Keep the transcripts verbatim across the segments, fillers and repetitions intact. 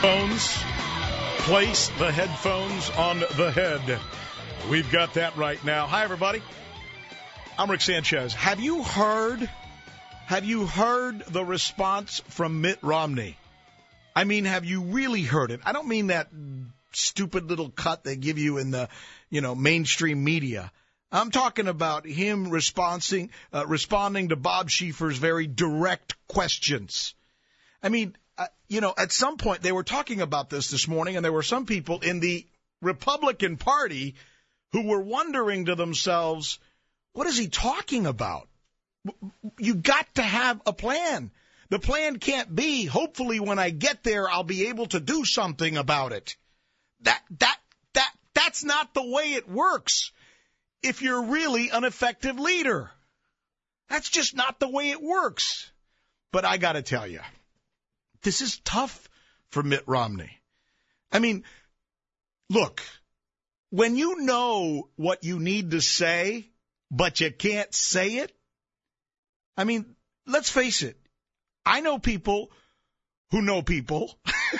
Headphones. Place the headphones on the head. We've got that right now. Hi, everybody. I'm Rick Sanchez. Have you heard, have you heard the response from Mitt Romney? I mean, have you really heard it? I don't mean that stupid little cut they give you in the, you know, mainstream media. I'm talking about him responding, uh, responding to Bob Schieffer's very direct questions. I mean, uh, you know, at some point they were talking about this this morning, and there were some people in the Republican Party who were wondering to themselves, what is he talking about? You got to have a plan. The plan can't be, hopefully when I get there, I'll be able to do something about it. That, that, that, that's not the way it works. If you're really an effective leader, that's just not the way it works. But I got to tell you, this is tough for Mitt Romney. I mean, look, when you know what you need to say, but you can't say it, I mean, let's face it. I know people who know people.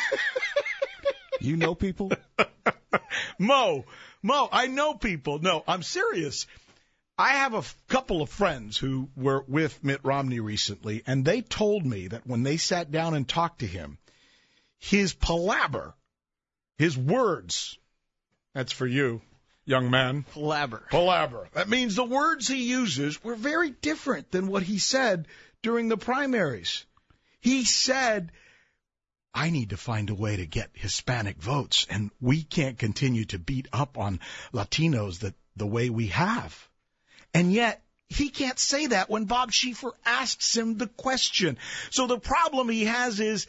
You know people? Mo, Mo, I know people. No, I'm serious. I have a f- couple of friends who were with Mitt Romney recently, and they told me that when they sat down and talked to him, his palaver, his words, that's for you, young man. Palaver. Palaver. That means the words he uses were very different than what he said during the primaries. He said, I need to find a way to get Hispanic votes, and we can't continue to beat up on Latinos the, the way we have. And yet, he can't say that when Bob Schieffer asks him the question. So the problem he has is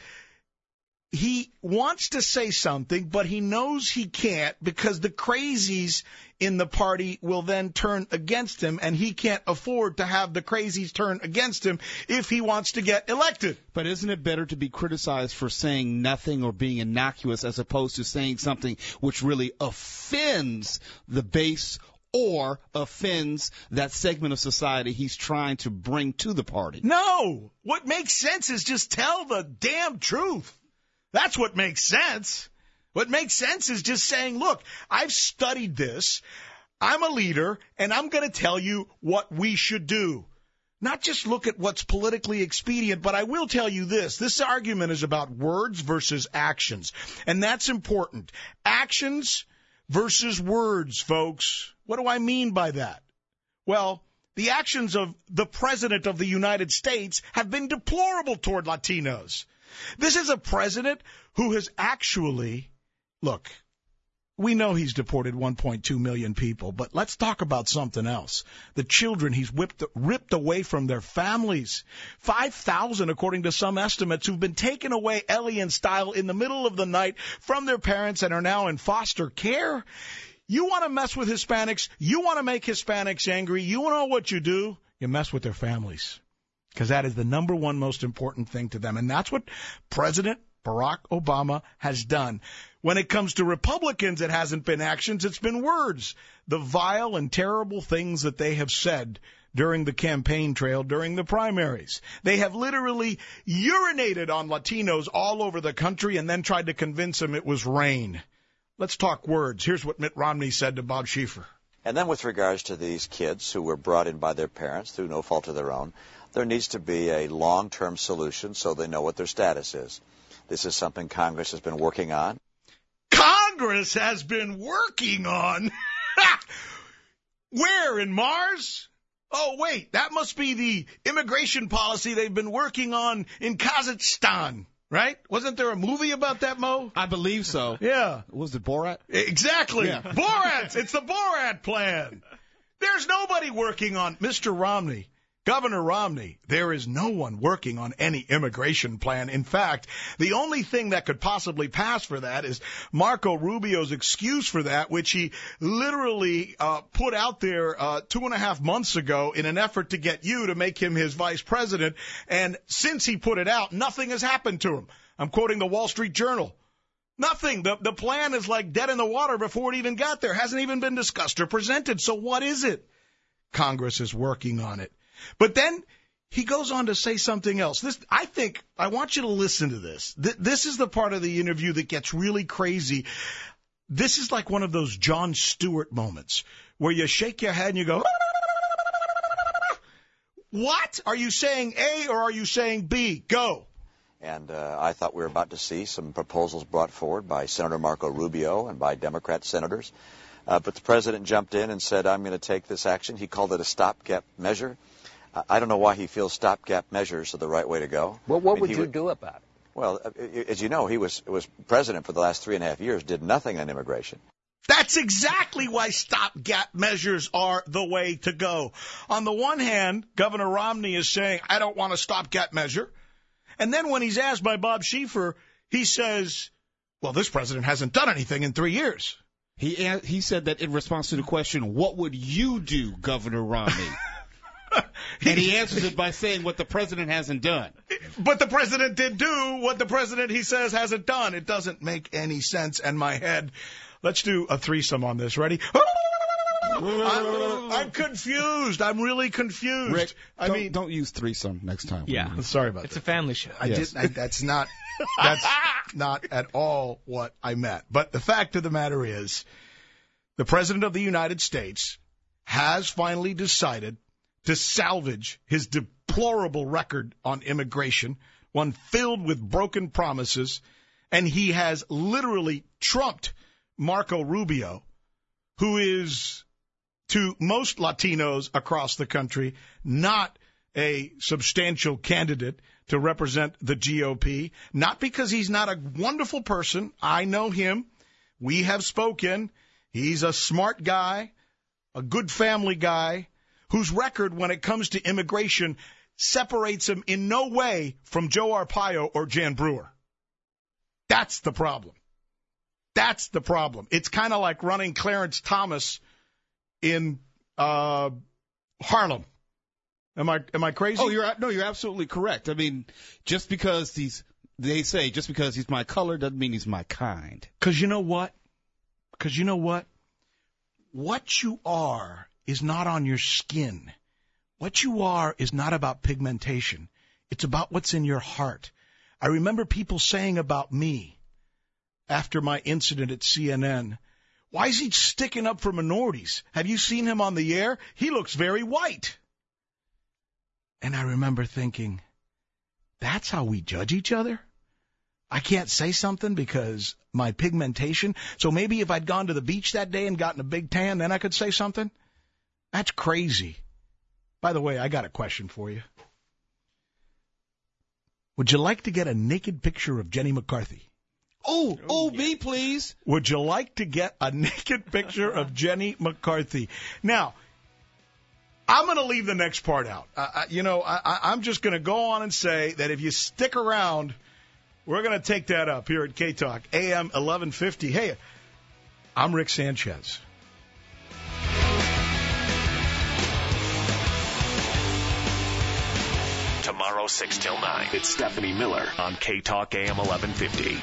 he wants to say something, but he knows he can't because the crazies in the party will then turn against him, and he can't afford to have the crazies turn against him if he wants to get elected. But isn't it better to be criticized for saying nothing or being innocuous as opposed to saying something which really offends the base or offends that segment of society he's trying to bring to the party? No. What makes sense is just tell the damn truth. That's what makes sense. What makes sense is just saying, look, I've studied this. I'm a leader, and I'm going to tell you what we should do. Not just look at what's politically expedient, but I will tell you this. This argument is about words versus actions, and that's important. Actions versus words, folks. What do I mean by that? Well, the actions of the President of the United States have been deplorable toward Latinos. This is a president who has actually, look, we know he's deported one point two million people, but let's talk about something else. The children he's whipped, ripped away from their families. five thousand, according to some estimates, who've been taken away alien style in the middle of the night from their parents and are now in foster care. You want to mess with Hispanics? You want to make Hispanics angry? You know what you do? You mess with their families. Because that is the number one most important thing to them. And that's what President Barack Obama has done. When it comes to Republicans, it hasn't been actions, it's been words. The vile and terrible things that they have said during the campaign trail, during the primaries. They have literally urinated on Latinos all over the country and then tried to convince them it was rain. Let's talk words. Here's what Mitt Romney said to Bob Schieffer. And then with regards to these kids who were brought in by their parents through no fault of their own, there needs to be a long-term solution so they know what their status is. This is something Congress has been working on. Congress has been working on? Where, in Mars? Oh, wait, that must be the immigration policy they've been working on in Kazakhstan, right? Wasn't there a movie about that, Mo? I believe so. Yeah. Was it Borat? Exactly. Yeah. Borat. It's the Borat plan. There's nobody working on Mister Romney. Governor Romney, there is no one working on any immigration plan. In fact, the only thing that could possibly pass for that is Marco Rubio's excuse for that, which he literally uh, put out there uh, two and a half months ago in an effort to get you to make him his vice president. And since he put it out, nothing has happened to him. I'm quoting the Wall Street Journal. Nothing. The, the plan is like dead in the water before it even got there. Hasn't even been discussed or presented. So what is it? Congress is working on it. But then he goes on to say something else. This, I think, I want you to listen to this. Th- this is the part of the interview that gets really crazy. This is like one of those Jon Stewart moments where you shake your head and you go, what? Are you saying A or are you saying B? Go. And uh, I thought we were about to see some proposals brought forward by Senator Marco Rubio and by Democrat senators. Uh, but the president jumped in and said, I'm going to take this action. He called it a stopgap measure. Uh, I don't know why he feels stopgap measures are the right way to go. Well, what I mean, would you would, do about it? Well, uh, as you know, he was was president for the last three and a half years, did nothing on immigration. That's exactly why stopgap measures are the way to go. On the one hand, Governor Romney is saying, I don't want a stopgap measure. And then when he's asked by Bob Schieffer, he says, well, this president hasn't done anything in three years. He he said that in response to the question, what would you do, Governor Romney? And he answers it by saying what the president hasn't done. But the president did do what the president, he says, hasn't done. It doesn't make any sense in my head. Let's do a threesome on this. Ready? I'm, I'm confused. I'm really confused. Rick, I don't, mean, don't use threesome next time. Yeah. Sorry about It's that. a family show. I Yes. did. I, that's not. That's not at all what I meant. But the fact of the matter is, the president of the United States has finally decided to salvage his deplorable record on immigration, one filled with broken promises, and he has literally trumped Marco Rubio, who is, to most Latinos across the country, not a substantial candidate to represent the G O P, not because he's not a wonderful person. I know him. We have spoken. He's a smart guy, a good family guy, whose record when it comes to immigration separates him in no way from Joe Arpaio or Jan Brewer. That's the problem. That's the problem. It's kind of like running Clarence Thomas in uh, Harlem. Am I am I crazy? Oh, you're no, you're absolutely correct. I mean, just because he's, they say, just because he's my color doesn't mean he's my kind. Because you know what? Because you know what? What you are is not on your skin. What you are is not about pigmentation. It's about what's in your heart. I remember people saying about me after my incident at C N N, why is he sticking up for minorities? Have you seen him on the air? He looks very white. And I remember thinking, that's how we judge each other? I can't say something because my pigmentation. So maybe if I'd gone to the beach that day and gotten a big tan, then I could say something? That's crazy. By the way, I got a question for you. Would you like to get a naked picture of Jenny McCarthy? Oh, oh, me, please. Would you like to get a naked picture of Jenny McCarthy? Now, I'm going to leave the next part out. Uh, I, you know, I, I, I'm just going to go on and say that if you stick around, we're going to take that up here at K-Talk, A M eleven fifty. Hey, I'm Rick Sanchez. Tomorrow, six till nine. It's Stephanie Miller on K-Talk A M eleven fifty.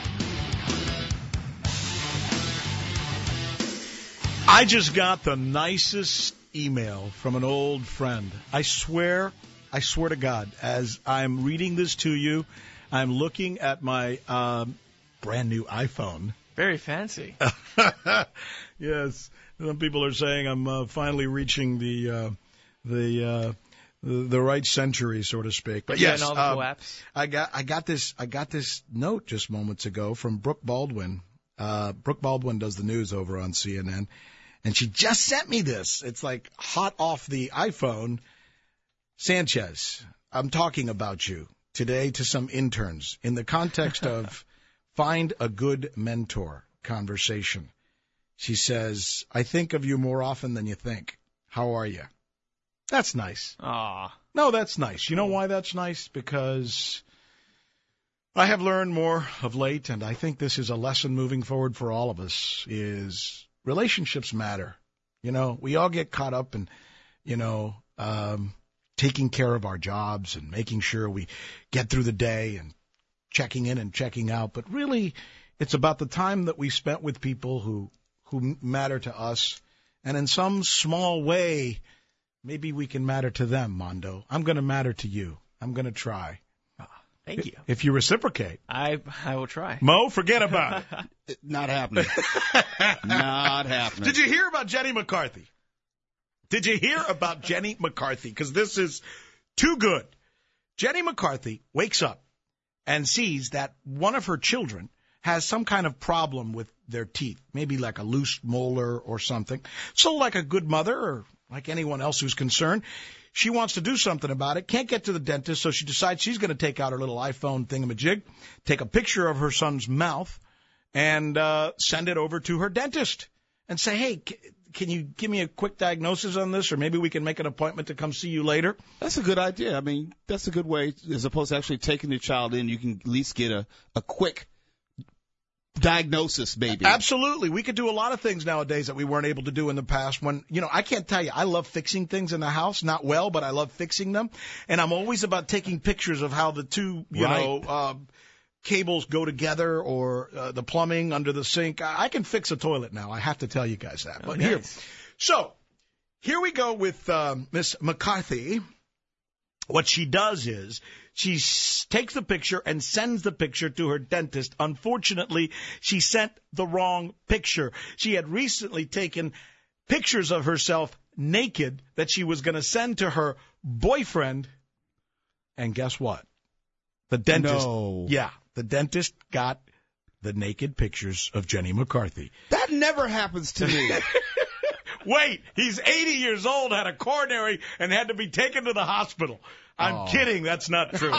I just got the nicest email from an old friend. I swear, I swear to God, as I'm reading this to you, I'm looking at my um, brand new iPhone. Very fancy. Yes. Some people are saying I'm uh, finally reaching the uh, the, uh, the the right century, so to speak. But Yeah, yes, and all the um, apps. I got I got this I got this note just moments ago from Brooke Baldwin. Uh, Brooke Baldwin does the news over on C N N, and she just sent me this. It's like hot off the iPhone. Sanchez, I'm talking about you today to some interns in the context of find a good mentor conversation. She says, I think of you more often than you think. How are you? That's nice. Aw. No, that's nice. You know why that's nice? Because I have learned more of late, and I think this is a lesson moving forward for all of us, is relationships matter. You know, we all get caught up in, you know, um, taking care of our jobs and making sure we get through the day and checking in and checking out. But really, it's about the time that we spent with people who, who matter to us. And in some small way, maybe we can matter to them, Mondo. I'm going to matter to you. I'm going to try. Thank you. If you reciprocate. I I will try. Mo, forget about it. Not happening. Not happening. Did you hear about Jenny McCarthy? Did you hear about Jenny McCarthy? Because this is too good. Jenny McCarthy wakes up and sees that one of her children has some kind of problem with their teeth, maybe like a loose molar or something. So like a good mother or like anyone else who's concerned, she wants to do something about it, can't get to the dentist, so she decides she's going to take out her little iPhone thingamajig, take a picture of her son's mouth, and uh, send it over to her dentist and say, hey, c- can you give me a quick diagnosis on this, or maybe we can make an appointment to come see you later? That's a good idea. I mean, that's a good way, as opposed to actually taking the child in, you can at least get a, a quick diagnosis, maybe. Absolutely. We could do a lot of things nowadays that we weren't able to do in the past. When, you know, I can't tell you, I love fixing things in the house, not well, but I love fixing them. And I'm always about taking pictures of how the two, you Right. know, uh, cables go together, or uh, the plumbing under the sink. I, I can fix a toilet now. I have to tell you guys that. Oh, But nice. here, so here we go with um, Miss McCarthy. What she does is she s- takes the picture and sends the picture to her dentist. Unfortunately, she sent the wrong picture. She had recently taken pictures of herself naked that she was going to send to her boyfriend. And guess what? The dentist. No. Yeah, the dentist got the naked pictures of Jenny McCarthy. That never happens to me. Wait, he's eighty years old, had a coronary, and had to be taken to the hospital. I'm Oh. kidding. That's not true.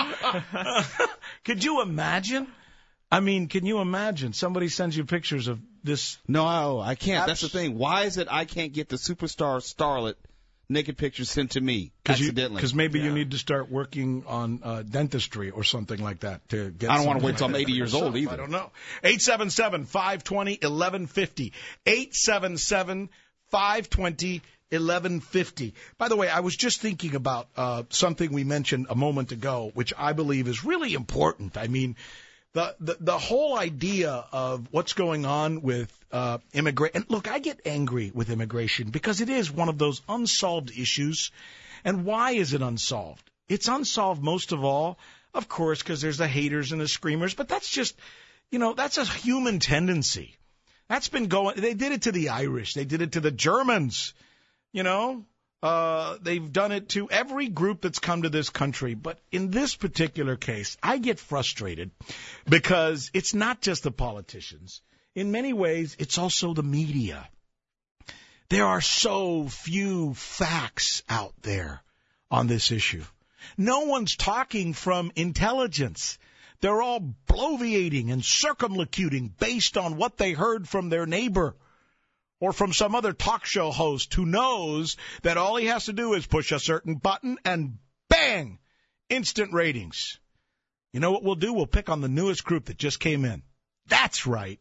Could you imagine? I mean, can you imagine somebody sends you pictures of this? No, I can't. That's the Abs- thing. Why is it I can't get the superstar starlet naked pictures sent to me accidentally? Because maybe you Yeah. need to start working on uh, dentistry or something like that to get. I don't wanna something wait till like I'm that eighty for years old yourself. either. I don't know. eight seven seven, five two zero, one one five zero. eight seven seven, five two zero, one one five zero. By the way, I was just thinking about uh, something we mentioned a moment ago, which I believe is really important. I mean, the the, the whole idea of what's going on with uh, immigration. And look, I get angry with immigration because it is one of those unsolved issues. And why is it unsolved? It's unsolved most of all, of course, because there's the haters and the screamers. But that's just, you know, that's a human tendency. That's been going. They did it to the Irish. They did it to the Germans. You know, uh, they've done it to every group that's come to this country. But in this particular case, I get frustrated because it's not just the politicians. In many ways, it's also the media. There are so few facts out there on this issue. No one's talking from intelligence. They're all bloviating and circumlocuting based on what they heard from their neighbor or from some other talk show host who knows that all he has to do is push a certain button and bang, instant ratings. You know what we'll do? We'll pick on the newest group that just came in. That's right.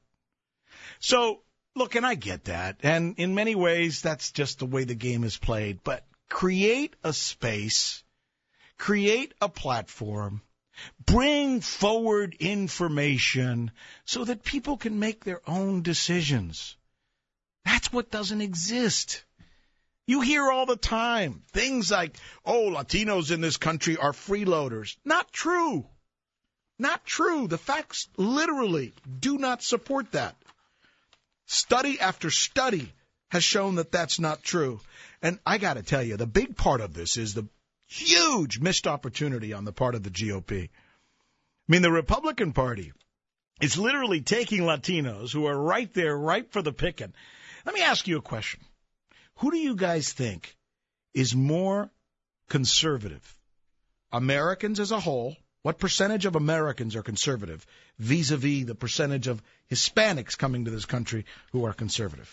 So, look, and I get that. And in many ways, that's just the way the game is played. But create a space, create a platform, bring forward information so that people can make their own decisions. That's what doesn't exist. You hear all the time things like, oh, Latinos in this country are freeloaders. Not true. Not true. The facts literally do not support that. Study after study has shown that that's not true. And I got to tell you, the big part of this is the huge missed opportunity on the part of the G O P. I mean, the Republican Party is literally taking Latinos who are right there, ripe for the picking. Let me ask you a question. Who do you guys think is more conservative? Americans as a whole? What percentage of Americans are conservative vis-a-vis the percentage of Hispanics coming to this country who are conservative?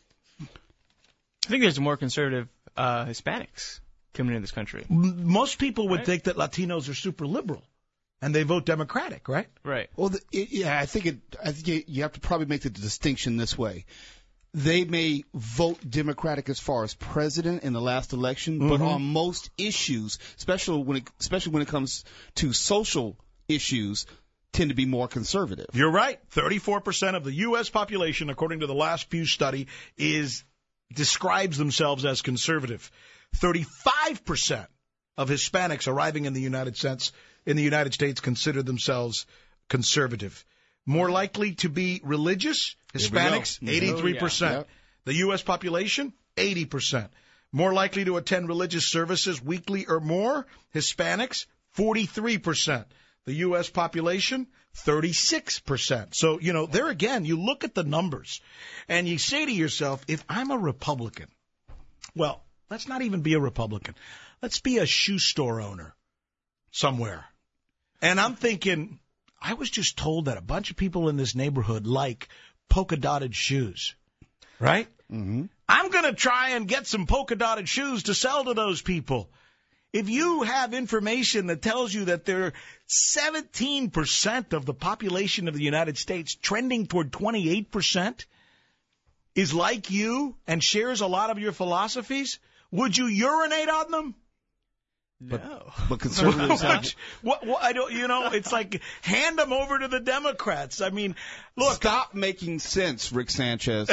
I think there's more conservative uh, Hispanics coming into this country. M- Most people would Right. think that Latinos are super liberal, and they vote Democratic, right? Right. Well, the, it, yeah, I think it. I think you, you have to probably make the distinction this way. They may vote Democratic as far as president in the last election, but Mhm. on most issues, especially when it, especially when it comes to social issues, tend to be more conservative. You're right. thirty-four percent of the U S population, according to the last Pew study, is describes themselves as conservative. thirty-five percent of Hispanics arriving in the United States, in the United States consider themselves conservative. More likely to be religious, Hispanics, eighty-three percent. Oh, yeah. Yep. The U S population, eighty percent. More likely to attend religious services weekly or more, Hispanics, forty-three percent. The U S population, thirty-six percent. So, you know, there again, you look at the numbers and you say to yourself, if I'm a Republican, well, let's not even be a Republican. Let's be a shoe store owner somewhere. And I'm thinking, I was just told that a bunch of people in this neighborhood like polka-dotted shoes, right? Mm-hmm. I'm going to try and get some polka-dotted shoes to sell to those people. If you have information that tells you that there are seventeen percent of the population of the United States trending toward twenty-eight percent is like you and shares a lot of your philosophies, would you urinate on them? No. But conservatives what, have, what, what, I don't, you know, it's like hand them over to the Democrats. I mean, look. Stop making sense, Rick Sanchez.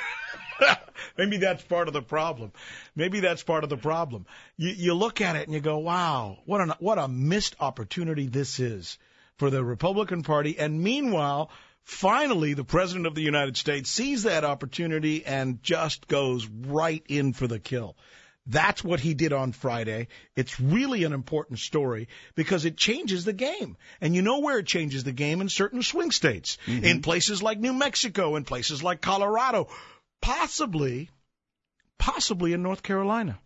Maybe that's part of the problem. Maybe that's part of the problem. You, you look at it and you go, wow, what an, what a missed opportunity this is for the Republican Party. And meanwhile, finally, the President of the United States sees that opportunity and just goes right in for the kill. That's what he did on Friday. It's really an important story because it changes the game. And you know where it changes the game? In certain swing states, mm-hmm. in places like New Mexico, in places like Colorado, possibly, possibly in North Carolina.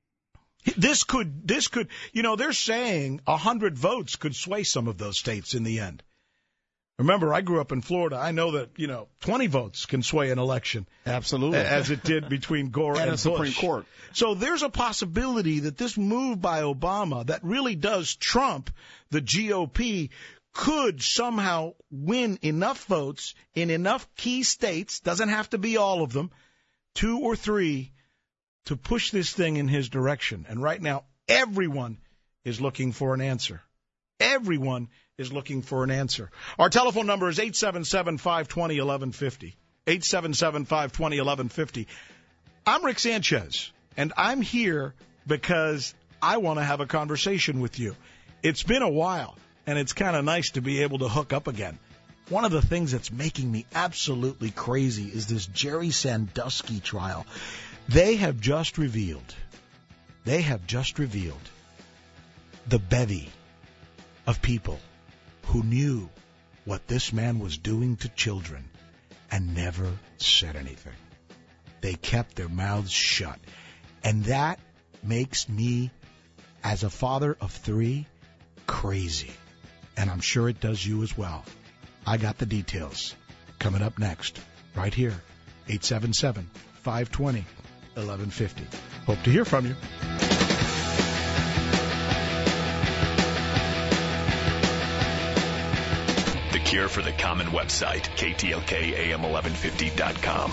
This could, this could, you know, they're saying a hundred votes could sway some of those states in the end. Remember, I grew up in Florida. I know that, you know, twenty votes can sway an election. Absolutely. As it did between Gore and, and Bush. a Supreme Court. So there's a possibility that this move by Obama that really does trump the G O P could somehow win enough votes in enough key states, doesn't have to be all of them, two or three, to push this thing in his direction. And right now, everyone is looking for an answer. Everyone is looking for an answer. Our telephone number is eight seven seven, five two zero, one one five zero. eight seven seven, five two zero, one one five zero. I'm Rick Sanchez, and I'm here because I want to have a conversation with you. It's been a while, and it's kind of nice to be able to hook up again. One of the things that's making me absolutely crazy is this Jerry Sandusky trial. They have just revealed, they have just revealed the bevy of people who knew what this man was doing to children and never said anything. They kept their mouths shut. And that makes me, as a father of three, crazy. And I'm sure it does you as well. I got the details. Coming up next, right here, eight seven seven, five two zero, one one five zero. Hope to hear from you. Cure for the Common website, K T L K A M eleven fifty dot com.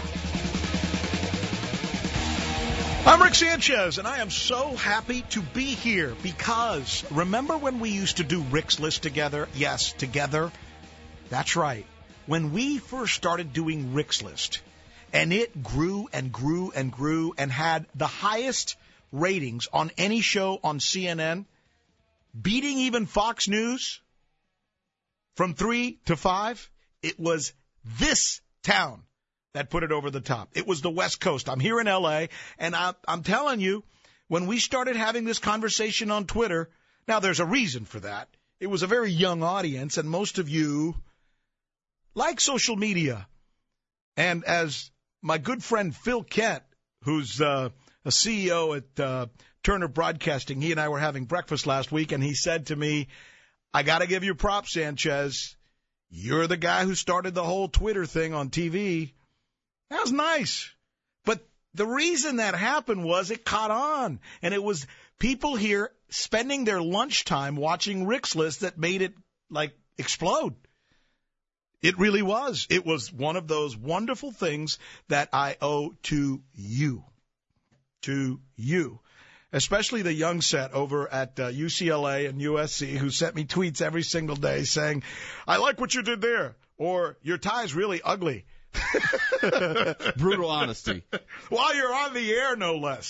I'm Rick Sanchez, and I am so happy to be here because remember when we used to do Rick's List together? Yes, together. That's right. When we first started doing Rick's List, and it grew and grew and grew and had the highest ratings on any show on C N N, beating even Fox News. From three to five, it was this town that put it over the top. It was the West Coast. I'm here in L A, and I, I'm telling you, when we started having this conversation on Twitter, now there's a reason for that. It was a very young audience, and most of you like social media. And as my good friend Phil Kent, who's uh, a C E O at uh, Turner Broadcasting, he and I were having breakfast last week, and he said to me, I got to give you props, Sanchez. You're the guy who started the whole Twitter thing on T V. That was nice. But the reason that happened was it caught on. And it was people here spending their lunchtime watching Rick's List that made it, like, explode. It really was. It was one of those wonderful things that I owe to you. To you. Especially the young set over at uh, U C L A and U S C who sent me tweets every single day saying, I like what you did there, or your tie's really ugly. Brutal honesty. While you're on the air, no less.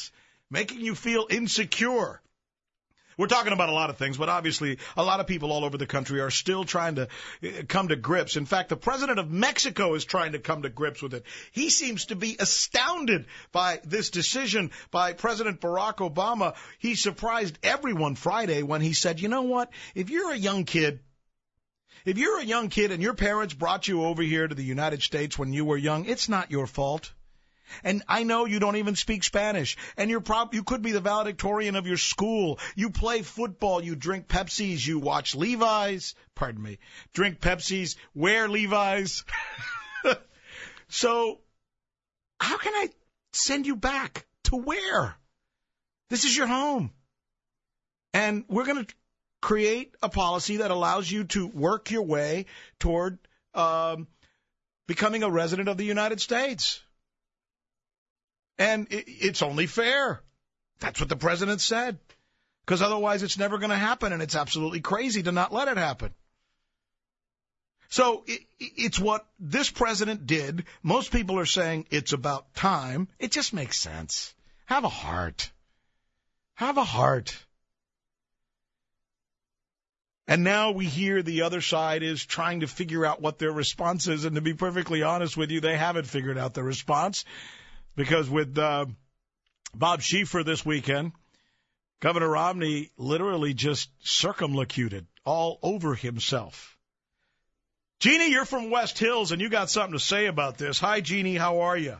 making you feel insecure. We're talking about a lot of things, but obviously a lot of people all over the country are still trying to come to grips. In fact, the president of Mexico is trying to come to grips with it. He seems to be astounded by this decision by President Barack Obama. He surprised everyone Friday when he said, you know what, if you're a young kid, if you're a young kid and your parents brought you over here to the United States when you were young, it's not your fault. And I know you don't even speak Spanish, and you're prob- you could be the valedictorian of your school. You play football, you drink Pepsis, you watch Levi's, pardon me, drink Pepsis, wear Levi's. So how can I send you back to where? This is your home. And we're going to create a policy that allows you to work your way toward um, becoming a resident of the United States. And it's only fair. That's what the president said. Because otherwise it's never going to happen, and it's absolutely crazy to not let it happen. So it's what this president did. Most people are saying it's about time. It just makes sense. Have a heart. Have a heart. And now we hear the other side is trying to figure out what their response is. And to be perfectly honest with you, they haven't figured out the response. Because with uh, Bob Schieffer this weekend, Governor Romney literally just circumlocuted all over himself. Jeannie, you're from West Hills, and you got something to say about this. Hi, Jeannie. How are you?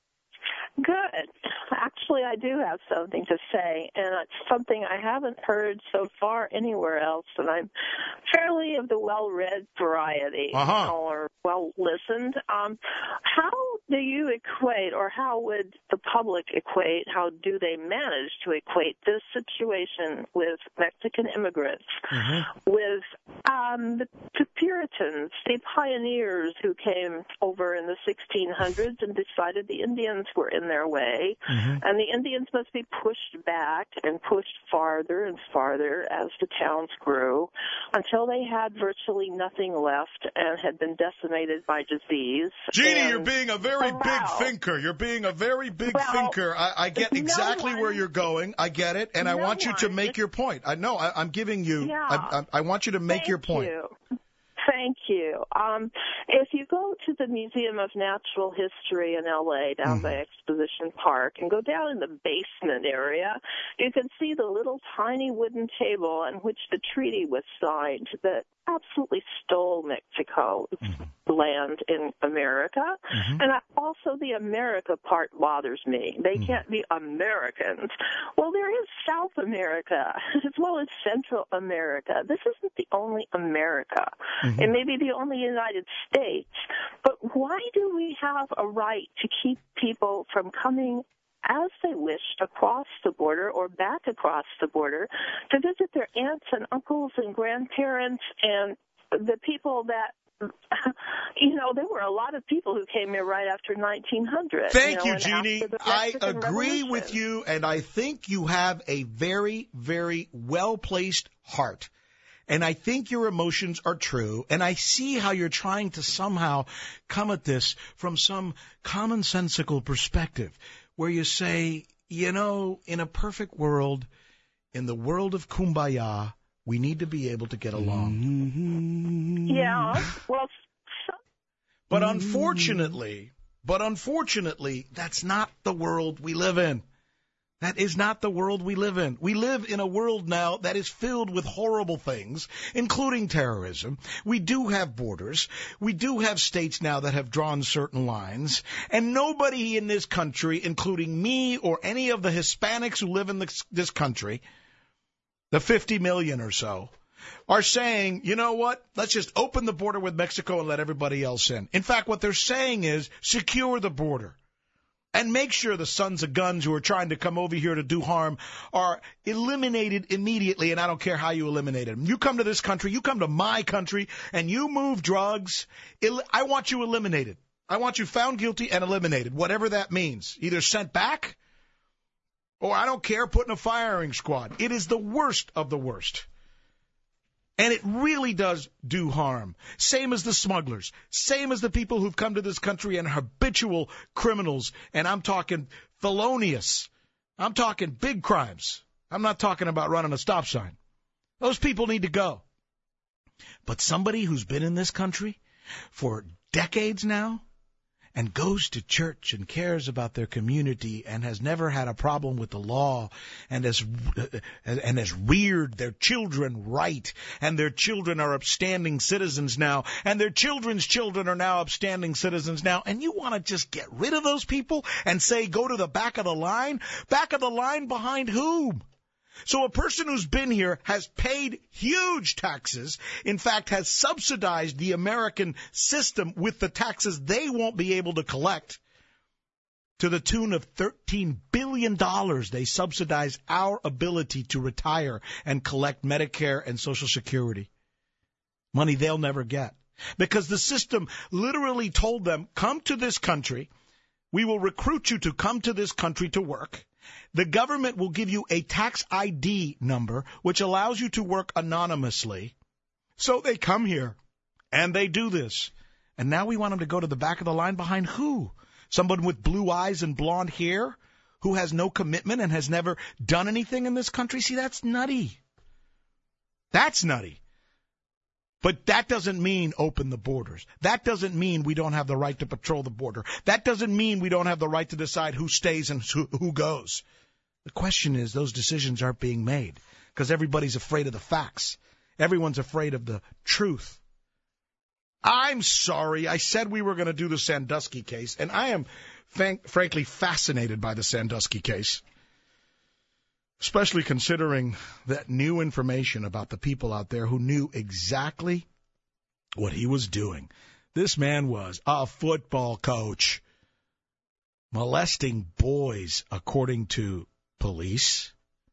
Good. Actually, I do have something to say, and it's something I haven't heard so far anywhere else, and I'm fairly of the well-read variety, uh-huh. or well-listened. Um, how do you equate, or how would the public equate, how do they manage to equate this situation with Mexican immigrants, mm-hmm. with um, the, the Puritans, the pioneers who came over in the sixteen hundreds and decided the Indians were in their way, mm-hmm. and the Indians must be pushed back and pushed farther and farther as the towns grew until they had virtually nothing left and had been decimated by disease. Jeannie, and you're being a very wow. big thinker. You're being a very big well, thinker. I, I get exactly no where you're going. I get it, and no I want you to one. make your point. I know. I, I'm giving you. Yeah. I, I, I want you to make Thank your point. You. Thank you. Um, if you go to the Museum of Natural History in L A down mm-hmm. by Exposition Park and go down in the basement area, you can see the little tiny wooden table on which the treaty was signed that absolutely stole Mexico's mm-hmm. land in America. Mm-hmm. And I, also the America part bothers me. They mm-hmm. can't be Americans. Well, there is South America as well as Central America. This isn't the only America. Mm-hmm. It may be the only United States. But why do we have a right to keep people from coming as they wished across the border or back across the border to visit their aunts and uncles and grandparents and the people that, you know, there were a lot of people who came here right after nineteen hundred. Thank you, know, you, Jeannie. I agree Revolution. with you, and I think you have a very, very well-placed heart. And I think your emotions are true, and I see how you're trying to somehow come at this from some commonsensical perspective, where you say, you know, in a perfect world, in the world of Kumbaya, we need to be able to get along. Yeah, well, so- but unfortunately, but unfortunately, that's not the world we live in. That is not the world we live in. We live in a world now that is filled with horrible things, including terrorism. We do have borders. We do have states now that have drawn certain lines. And nobody in this country, including me or any of the Hispanics who live in this, this country, the fifty million or so, are saying, you know what, let's just open the border with Mexico and let everybody else in. In fact, what they're saying is secure the border. And make sure the sons of guns who are trying to come over here to do harm are eliminated immediately, and I don't care how you eliminate them. You come to this country, you come to my country, and you move drugs, I want you eliminated. I want you found guilty and eliminated, whatever that means. Either sent back, or I don't care, put in a firing squad. It is the worst of the worst. And it really does do harm. Same as the smugglers. Same as the people who've come to this country and habitual criminals. And I'm talking felonious I'm talking big crimes. I'm not talking about running a stop sign. Those people need to go. But somebody who's been in this country for decades now and goes to church and cares about their community and has never had a problem with the law and has and has reared their children right, and their children are upstanding citizens now, and their children's children are now upstanding citizens now, and you want to just get rid of those people and say go to the back of the line? Back of the line behind whom? So a person who's been here has paid huge taxes, in fact, has subsidized the American system with the taxes they won't be able to collect, to the tune of thirteen billion dollars. They subsidize our ability to retire and collect Medicare and Social Security. Money they'll never get. Because the system literally told them, come to this country, we will recruit you to come to this country to work. The government will give you a tax I D number, which allows you to work anonymously. So they come here, and they do this. And now we want them to go to the back of the line behind who? Someone with blue eyes and blonde hair who has no commitment and has never done anything in this country? See, that's nutty. That's nutty. But that doesn't mean open the borders. That doesn't mean we don't have the right to patrol the border. That doesn't mean we don't have the right to decide who stays and who, who goes. The question is, those decisions aren't being made because everybody's afraid of the facts. Everyone's afraid of the truth. I'm sorry. I said we were going to do the Sandusky case, and I am frank, frankly fascinated by the Sandusky case, especially considering that new information about the people out there who knew exactly what he was doing. This man was a football coach molesting boys, according to police,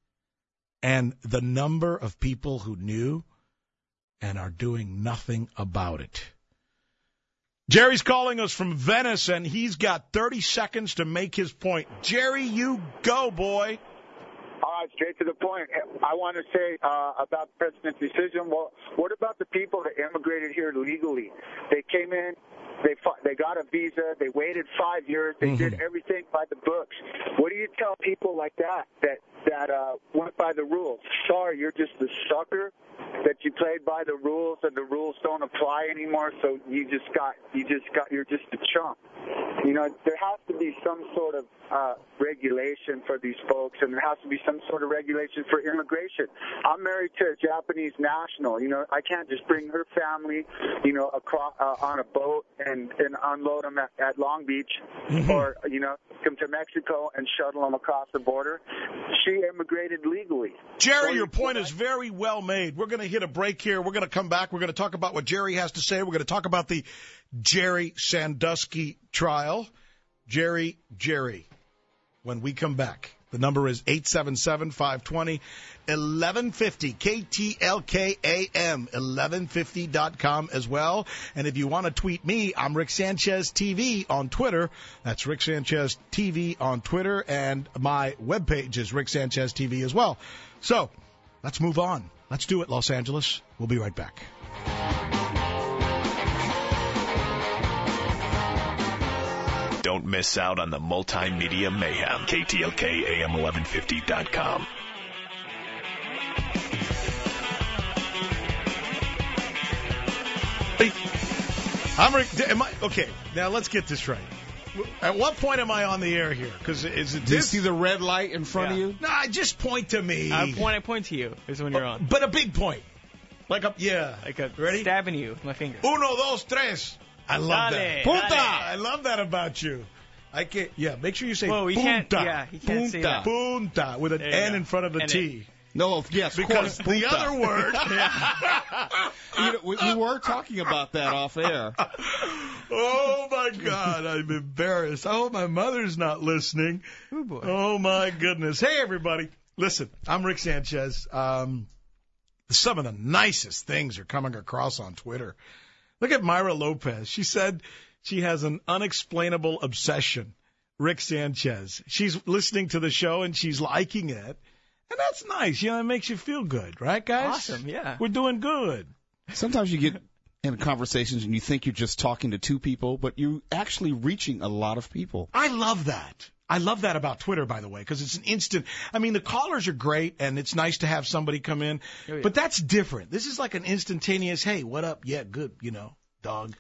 and the number of people who knew and are doing nothing about it. Jerry's calling us from Venice, and he's got thirty seconds to make his point. Jerry, you go, boy. All right, straight to the point. I want to say uh, about the president's decision. Well, what about the people that immigrated here legally? They came in, they fought, they got a visa, they waited five years, they mm-hmm. did everything by the books. What do you tell people like that that that uh, went by the rules? Sorry, you're just a sucker that you played by the rules and the rules don't apply anymore. So you just got, you just got, you're just a chump. You know, there has to be some sort of uh, regulation for these folks, and there has to be some sort of regulation for immigration. I'm married to a Japanese national. You know, I can't just bring her family, you know, across uh, on a boat and, and unload them at, at Long Beach, mm-hmm. or, you know, come to Mexico and shuttle them across the border. She immigrated legally. Jerry, so your point is very well made. We're going to hit a break here. We're going to come back. We're going to talk about what Jerry has to say. We're going to talk about the Jerry Sandusky trial. Jerry, Jerry, when we come back. The number is eight seven seven, five two zero, eleven fifty, K T L K A M, eleven fifty dot com as well. And if you want to tweet me, I'm Rick Sanchez T V on Twitter. That's Rick Sanchez T V on Twitter. And my webpage is Rick Sanchez T V as well. So let's move on. Let's do it, Los Angeles. We'll be right back. Don't miss out on the multimedia mayhem. K T L K A M eleven fifty dot com. I'm Rick. Am I, okay, now let's get this right. At what point am I on the air here? Because is it Do this? you see the red light in front Yeah. of you? Nah, just point to me. I point, I point to you is when you're on. But a big point. Like a, yeah. Like a Ready? stabbing you with my finger. Uno, dos, tres. I love Dale, that. dale. Punta. I love that about you. I can't, yeah, make sure you say Whoa, he punta. can't- yeah, he can't punta. say that. Punta with an There you N go. in front of the And T. No, yes, Because of course, the punta. other word. You know, we, we were talking about that off air. Oh, my God, I'm embarrassed. I hope my mother's not listening. Ooh, boy. Oh, my goodness. Hey, everybody. Listen, I'm Rick Sanchez. Um, some of the nicest things are coming across on Twitter. Look at Myra Lopez. She said she has an unexplainable obsession. Rick Sanchez. She's listening to the show, and she's liking it. And that's nice. You know, it makes you feel good, right, guys? Awesome, yeah. We're doing good. Sometimes you get in conversations and you think you're just talking to two people, but you're actually reaching a lot of people. I love that. I love that about Twitter, by the way, because it's an instant. I mean, the callers are great, and it's nice to have somebody come in, Oh, yeah. but that's different. This is like an instantaneous, hey, what up? Yeah, good, you know, dog.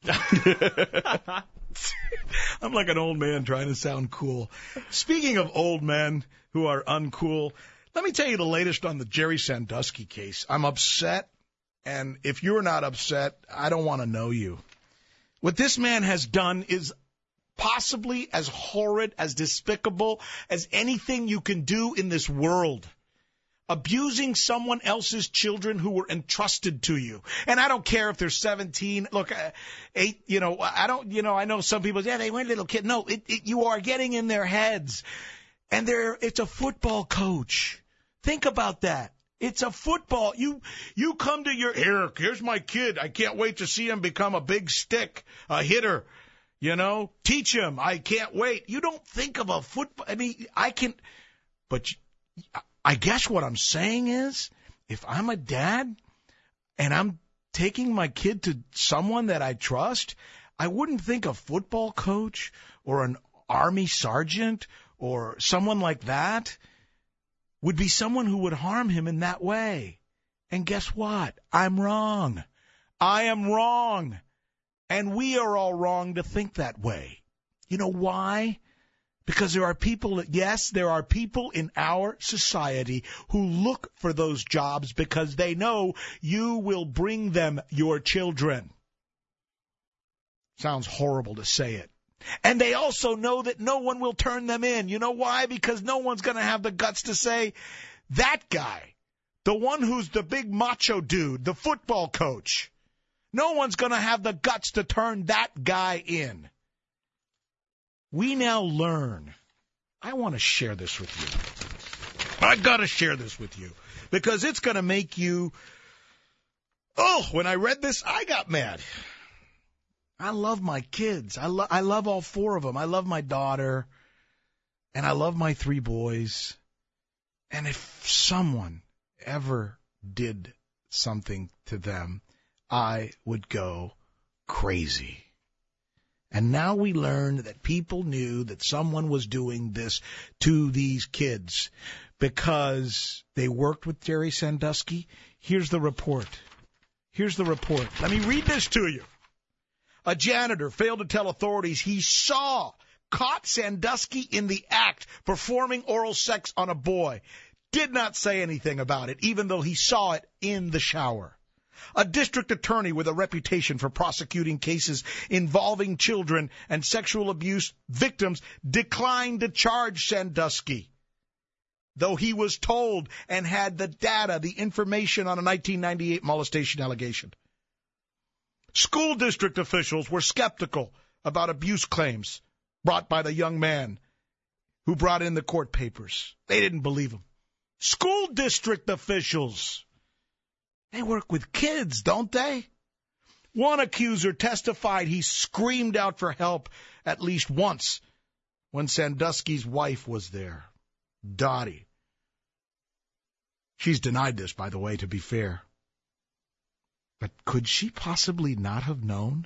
I'm like an old man trying to sound cool. Speaking of old men who are uncool, let me tell you the latest on the Jerry Sandusky case. I'm upset, and if you're not upset, I don't want to know you. What this man has done is possibly as horrid, as despicable as anything you can do in this world. Abusing someone else's children who were entrusted to you. And I don't care if they're seventeen. Look, uh, eight, you know, I don't, you know, I know some people say, yeah, they were little kids. No, it, it, you are getting in their heads. And they're, it's a football coach. Think about that. It's a football. You, you come to your, here, here's my kid. I can't wait to see him become a big stick, a hitter. You know, teach him. I can't wait. You don't think of a football. I mean, I can, but I guess what I'm saying is, if I'm a dad and I'm taking my kid to someone that I trust, I wouldn't think a football coach or an army sergeant or someone like that would be someone who would harm him in that way. And guess what? I'm wrong. I am wrong. And we are all wrong to think that way. You know why? Because there are people, yes, there are people in our society who look for those jobs because they know you will bring them your children. Sounds horrible to say it. And they also know that no one will turn them in. You know why? Because no one's going to have the guts to say, that guy, the one who's the big macho dude, the football coach, no one's going to have the guts to turn that guy in. We now learn. I want to share this with you. I got to share this with you because it's going to make you, oh, when I read this, I got mad. I love my kids. I, lo- I love all four of them. I love my daughter, and I love my three boys. And if someone ever did something to them, I would go crazy. And now we learn that people knew that someone was doing this to these kids because they worked with Jerry Sandusky. Here's the report. Here's the report. Let me read this to you. A janitor failed to tell authorities he saw, caught Sandusky in the act, performing oral sex on a boy. Did not say anything about it, even though he saw it in the shower. A district attorney with a reputation for prosecuting cases involving children and sexual abuse victims declined to charge Sandusky, though he was told and had the data, the information on a nineteen ninety-eight molestation allegation. School district officials were skeptical about abuse claims brought by the young man who brought in the court papers. They didn't believe him. School district officials, they work with kids, don't they? One accuser testified he screamed out for help at least once when Sandusky's wife was there, Dottie. She's denied this, by the way, to be fair. But could she possibly not have known?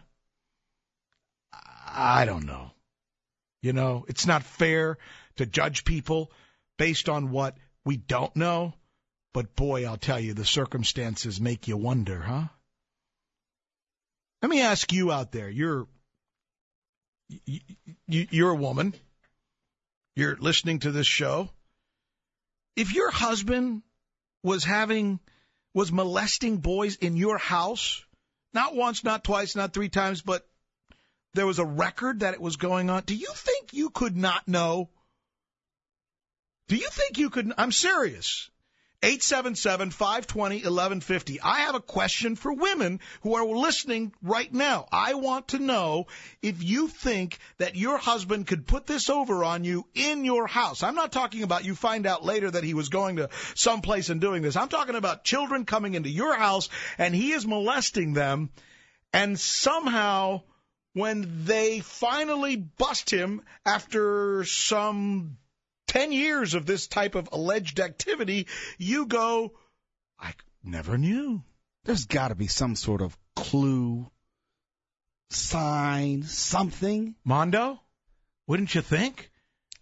I don't know. You know, it's not fair to judge people based on what we don't know. But, boy, I'll tell you, the circumstances make you wonder, huh? Let me ask you out there. You're you, you're a woman. You're listening to this show. If your husband was having... was molesting boys in your house, not once, not twice, not three times, but there was a record that it was going on, do you think you could not know? Do you think you could? I'm serious. eight seven seven, five two zero, one one five zero. I have a question for women who are listening right now. I want to know if you think that your husband could put this over on you in your house. I'm not talking about you find out later that he was going to someplace and doing this. I'm talking about children coming into your house and he is molesting them, and somehow when they finally bust him after some ten years of this type of alleged activity, you go, I never knew. There's got to be some sort of clue, sign, something. Mondo, wouldn't you think?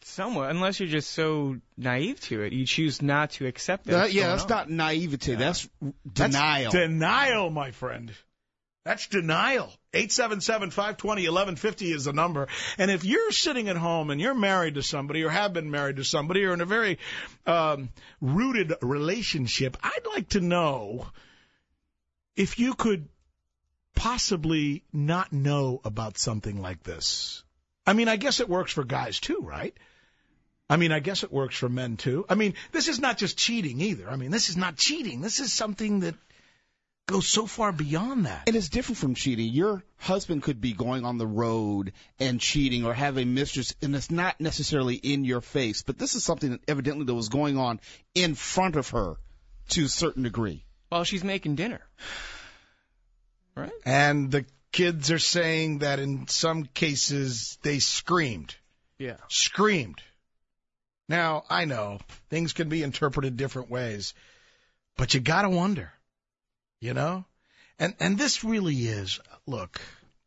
Somewhat, unless you're just so naive to it. You choose not to accept that. Uh, it's yeah, going that's on. not naivety. That's denial. That's denial, my friend. That's denial. eight seven seven, five two zero, one one five zero is the number. And if you're sitting at home and you're married to somebody or have been married to somebody or in a very um, rooted relationship, I'd like to know if you could possibly not know about something like this. I mean, I guess it works for guys too, right? I mean, I guess it works for men too. I mean, this is not just cheating either. I mean, this is not cheating. This is something that goes so far beyond that. And it's different from cheating. Your husband could be going on the road and cheating or have a mistress, and it's not necessarily in your face. But this is something that evidently that was going on in front of her to a certain degree. While she's making dinner. Right? And the kids are saying that in some cases they screamed. Yeah. Screamed. Now, I know things can be interpreted different ways, but you got to wonder, you know? And and this really is, look,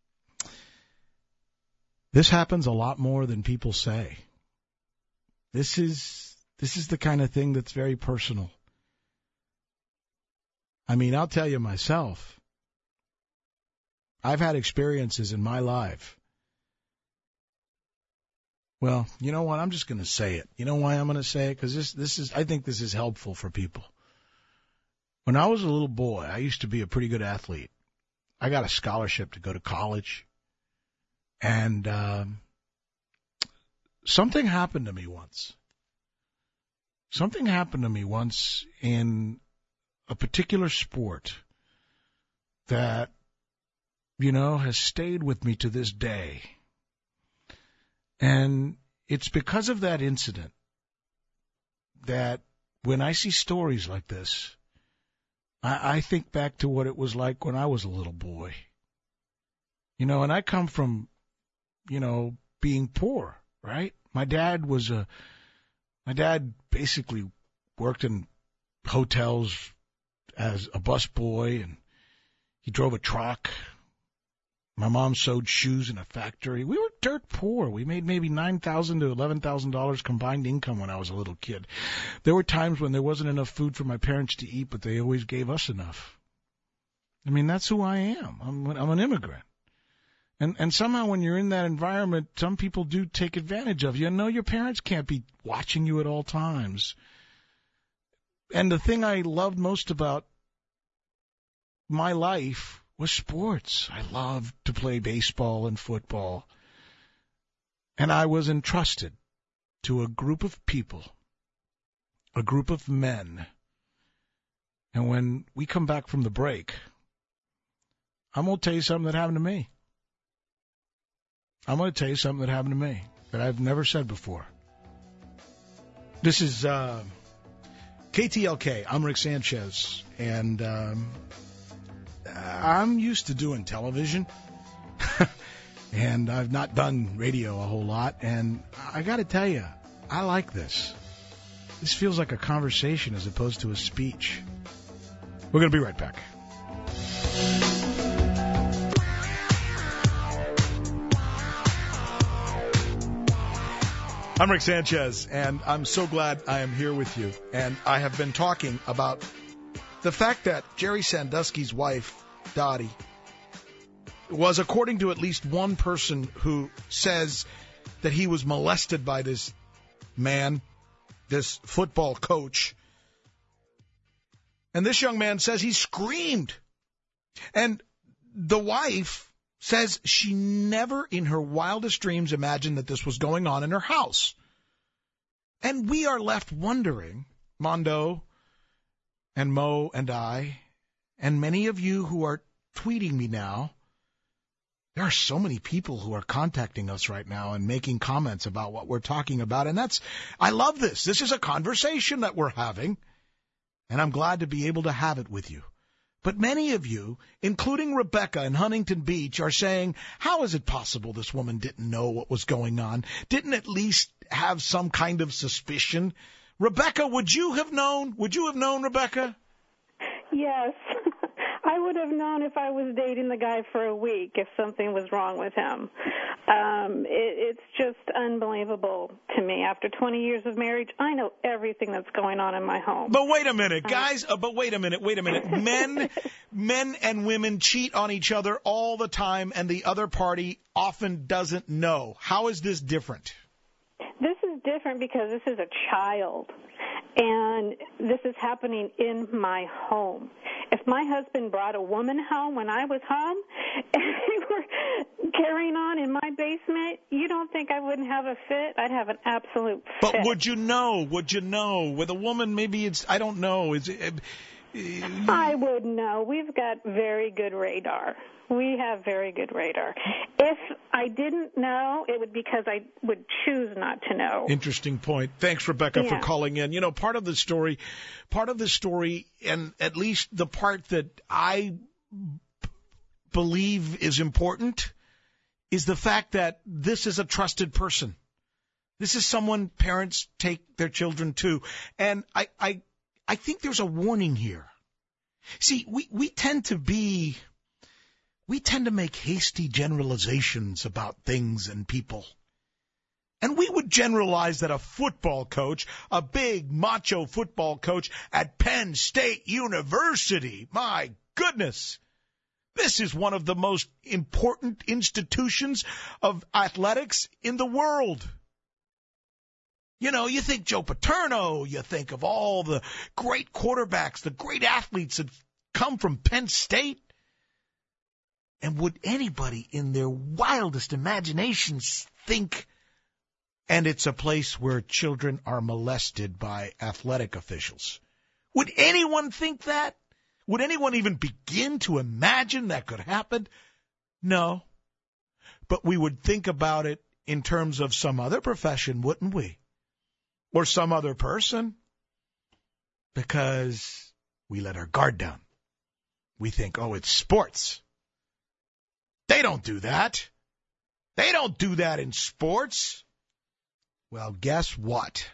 this happens a lot more than people say. This is this is the kind of thing that's very personal. I mean, I'll tell you myself, I've had experiences in my life. Well, you know what? I'm just going to say it. You know why I'm going to say it? Because this, this is, I think this is helpful for people. When I was a little boy, I used to be a pretty good athlete. I got a scholarship to go to college. And um, something happened to me once. Something happened to me once in a particular sport that, you know, has stayed with me to this day. And it's because of that incident that when I see stories like this, I, I think back to what it was like when I was a little boy. You know, and I come from, you know, being poor, right? My dad was a, my dad basically worked in hotels as a busboy, and he drove a truck. My mom sewed shoes in a factory. We were dirt poor. We made maybe nine thousand dollars to eleven thousand dollars combined income when I was a little kid. There were times when there wasn't enough food for my parents to eat, but they always gave us enough. I mean, that's who I am. I'm, I'm an immigrant. And and somehow when you're in that environment, some people do take advantage of you. And no, your parents can't be watching you at all times. And the thing I loved most about my life was sports. I loved to play baseball and football. And I was entrusted to a group of people, a group of men. And when we come back from the break, I'm going to tell you something that happened to me. I'm going to tell you something that happened to me that I've never said before. This is uh, K T L K. I'm Rick Sanchez, and um, I'm used to doing television, and I've not done radio a whole lot, and I got to tell you, I like this. This feels like a conversation as opposed to a speech. We're going to be right back. I'm Rick Sanchez, and I'm so glad I am here with you. And I have been talking about the fact that Jerry Sandusky's wife, Dottie, was, according to at least one person who says that he was molested by this man, this football coach. And this young man says he screamed. And the wife says she never in her wildest dreams imagined that this was going on in her house. And we are left wondering, Mondo and Mo and I, and many of you who are tweeting me now, there are so many people who are contacting us right now and making comments about what we're talking about. And that's, I love this. This is a conversation that we're having, and I'm glad to be able to have it with you. But many of you, including Rebecca in Huntington Beach, are saying, how is it possible this woman didn't know what was going on? Didn't at least have some kind of suspicion? Rebecca, would you have known? Would you have known, Rebecca? Yes. I would have known if I was dating the guy for a week if something was wrong with him. Um, it, it's just unbelievable to me. After twenty years of marriage, I know everything that's going on in my home. But wait a minute, guys. Uh, but wait a minute. Wait a minute. Men, men and women cheat on each other all the time, and the other party often doesn't know. How is this different? This is different because this is a child, and this is happening in my home. If my husband brought a woman home when I was home and they were carrying on in my basement, you don't think I wouldn't have a fit? I'd have an absolute fit. But would you know? Would you know? With a woman, maybe it's, I don't know. Is it, uh, I would know. We've got very good radar. We have very good radar. If I didn't know, it would be because I would choose not to know. Interesting point. Thanks, Rebecca, Yeah. for calling in. You know, part of the story, part of the story, and at least the part that I b- believe is important, is the fact that this is a trusted person. This is someone parents take their children to. And I, I, I think there's a warning here. See, we, we tend to be... We tend to make hasty generalizations about things and people. And we would generalize that a football coach, a big macho football coach at Penn State University, my goodness, this is one of the most important institutions of athletics in the world. You know, you think Joe Paterno, you think of all the great quarterbacks, the great athletes that come from Penn State. And would anybody in their wildest imaginations think, and it's a place where children are molested by athletic officials? Would anyone think that? Would anyone even begin to imagine that could happen? No. But we would think about it in terms of some other profession, wouldn't we? Or some other person? Because we let our guard down. We think, oh, it's sports. They don't do that. They don't do that in sports. Well, guess what?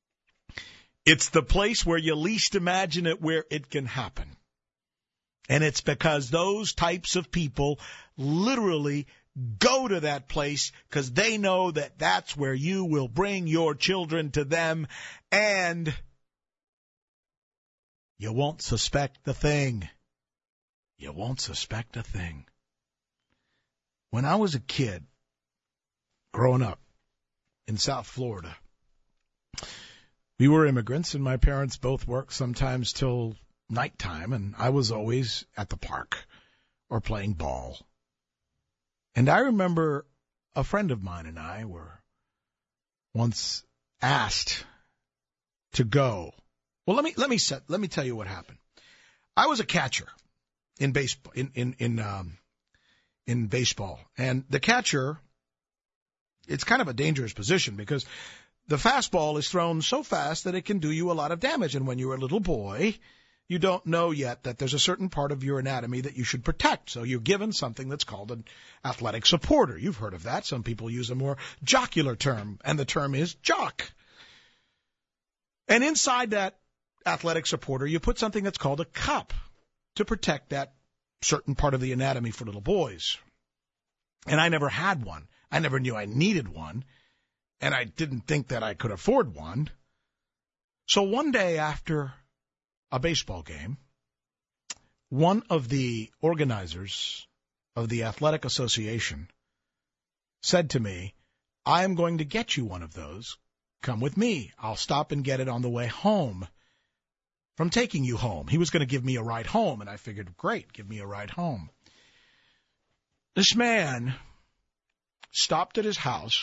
It's the place where you least imagine it where it can happen. And it's because those types of people literally go to that place because they know that that's where you will bring your children to them, and you won't suspect the thing. You won't suspect a thing. When I was a kid, growing up in South Florida, we were immigrants, and my parents both worked sometimes till nighttime, and I was always at the park or playing ball. And I remember a friend of mine and I were once asked to go. Well, let me let me set let me tell you what happened. I was a catcher in baseball in in in um in baseball. And the catcher, it's kind of a dangerous position because the fastball is thrown so fast that it can do you a lot of damage. And when you're a little boy, you don't know yet that there's a certain part of your anatomy that you should protect. So you're given something that's called an athletic supporter. You've heard of that. Some people use a more jocular term, and the term is jock. And inside that athletic supporter, you put something that's called a cup to protect that certain part of the anatomy for little boys. And I never had one. I never knew I needed one, and I didn't think that I could afford one. So one day after a baseball game, one of the organizers of the Athletic Association said to me, I am going to get you one of those. Come with me. I'll stop and get it on the way home from taking you home. He was going to give me a ride home, and I figured, great, give me a ride home. This man stopped at his house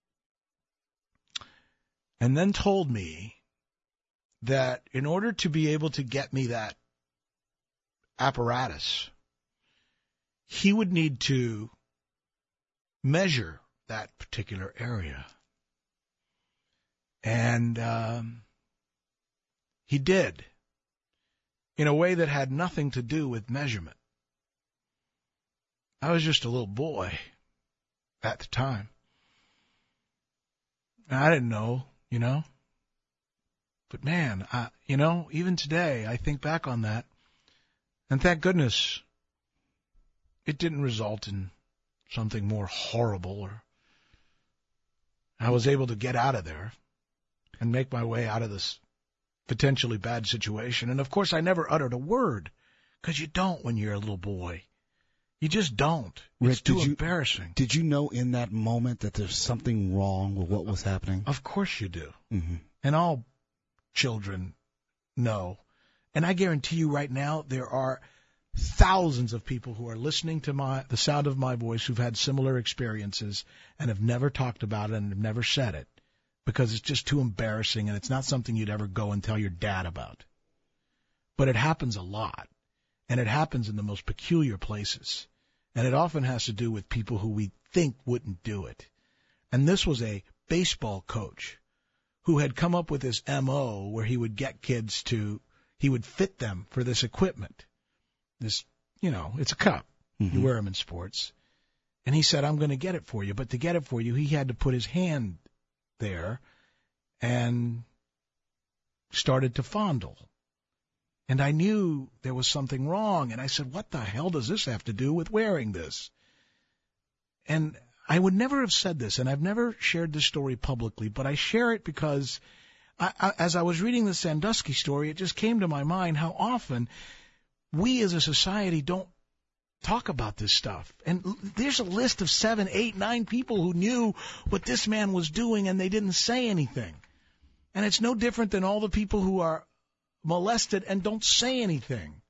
and then told me that in order to be able to get me that apparatus, he would need to measure that particular area. And um, he did, in a way that had nothing to do with measurement. I was just a little boy at the time. And I didn't know, you know. But man, I, you know, even today I think back on that, and thank goodness it didn't result in something more horrible, or I was able to get out of there and make my way out of this potentially bad situation. And, of course, I never uttered a word, because you don't when you're a little boy. You just don't. It's Rick, too did you, embarrassing. Did you know in that moment that there's something wrong with what was happening? Of course you do. Mm-hmm. And all children know. And I guarantee you right now there are thousands of people who are listening to my the sound of my voice who've had similar experiences and have never talked about it and have never said it because it's just too embarrassing and it's not something you'd ever go and tell your dad about. But it happens a lot, and it happens in the most peculiar places, and it often has to do with people who we think wouldn't do it. And this was a baseball coach who had come up with this M O where he would get kids to, he would fit them for this equipment. This, you know, it's a cup. Mm-hmm. You wear them in sports. And he said, I'm going to get it for you. But to get it for you, he had to put his hand there and started to fondle. And I knew there was something wrong. And I said, what the hell does this have to do with wearing this? And I would never have said this, and I've never shared this story publicly, but I share it because I, I, as I was reading the Sandusky story, it just came to my mind how often we as a society don't talk about this stuff. And there's a list of seven, eight, nine people who knew what this man was doing, and they didn't say anything. And it's no different than all the people who are molested and don't say anything.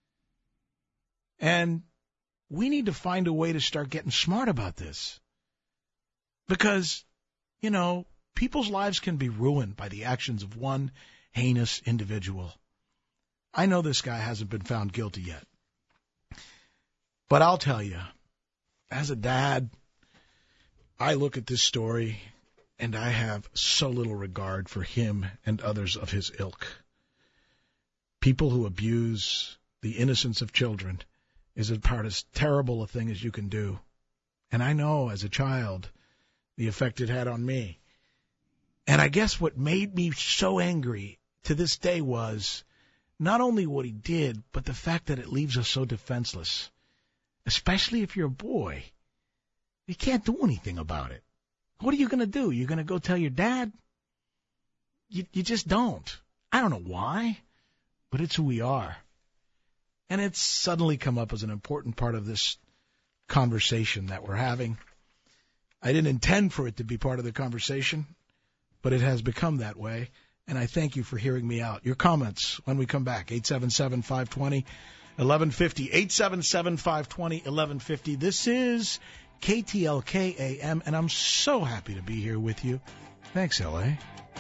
And we need to find a way to start getting smart about this. Because, you know, people's lives can be ruined by the actions of one heinous individual. I know this guy hasn't been found guilty yet. But I'll tell you, as a dad, I look at this story and I have so little regard for him and others of his ilk. People who abuse the innocence of children is about as terrible a thing as you can do. And I know as a child the effect it had on me. And I guess what made me so angry to this day was not only what he did, but the fact that it leaves us so defenseless, especially if you're a boy. You can't do anything about it. What are you going to do? You're going to go tell your dad? You, you just don't. I don't know why, but it's who we are. And it's suddenly come up as an important part of this conversation that we're having. I didn't intend for it to be part of the conversation, but it has become that way. And I thank you for hearing me out. Your comments when we come back, eight seven seven, five two zero, one one five zero, eight seven seven, five two zero, one one five zero. This is K T L K A M, and I'm so happy to be here with you. Thanks, L A.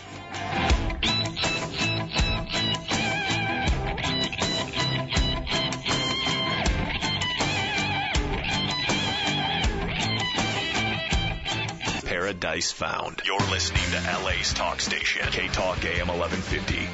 Paradise Found. You're listening to L A's talk station, K Talk A M eleven fifty.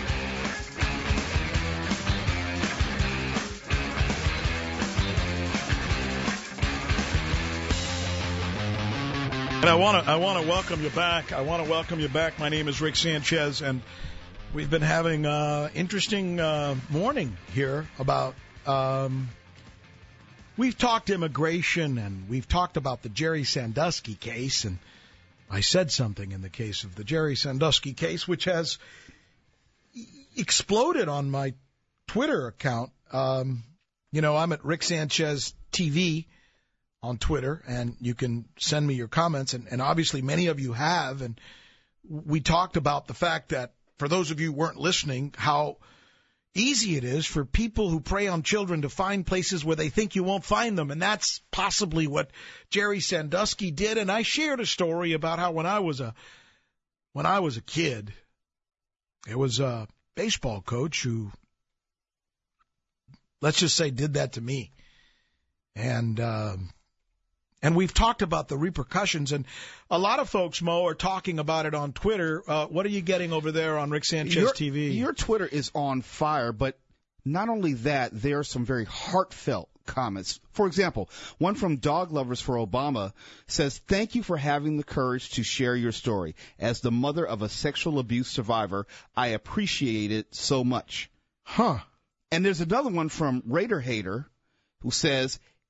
And I want to I want to welcome you back. I want to welcome you back. My name is Rick Sanchez, and we've been having an interesting uh, morning here about. Um, we've talked immigration, and we've talked about the Jerry Sandusky case, and I said something in the case of the Jerry Sandusky case, which has exploded on my Twitter account. Um, you know, I'm at Rick Sanchez T V. On Twitter, and you can send me your comments, and, and obviously many of you have, and we talked about the fact that, for those of you who weren't listening, how easy it is for people who prey on children to find places where they think you won't find them, and that's possibly what Jerry Sandusky did. And I shared a story about how when I was a when I was a kid, there was a baseball coach who, let's just say, did that to me, and um, And we've talked about the repercussions, and a lot of folks, Mo, are talking about it on Twitter. Uh, what are you getting over there on Rick Sanchez your, T V? Your Twitter is on fire, but not only that, there are some very heartfelt comments. For example, one from Dog Lovers for Obama says, "Thank you for having the courage to share your story. As the mother of a sexual abuse survivor, I appreciate it so much." Huh. And there's another one from Raider Hater who says,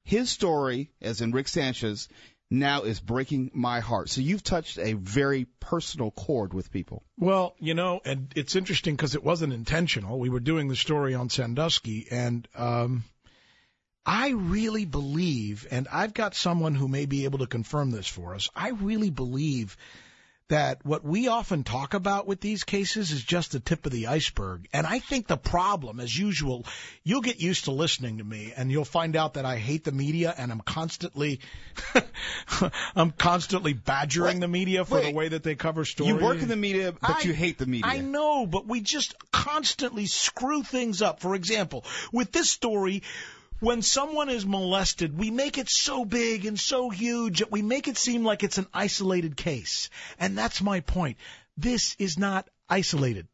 his story, as in Rick Sanchez, now is breaking my heart. So you've touched a very personal chord with people. Well, you know, and it's interesting because it wasn't intentional. We were doing the story on Sandusky, and um, I really believe, and I've got someone who may be able to confirm this for us, I really believe that what we often talk about with these cases is just the tip of the iceberg. And I think the problem, as usual, you'll get used to listening to me, and you'll find out that I hate the media, and I'm constantly I'm constantly badgering Wait, the media for wait. the way that they cover stories. You work in the media, but I, you hate the media. I know, but we just constantly screw things up. For example, with this story, when someone is molested, we make it so big and so huge that we make it seem like it's an isolated case. And that's my point. This is not isolated.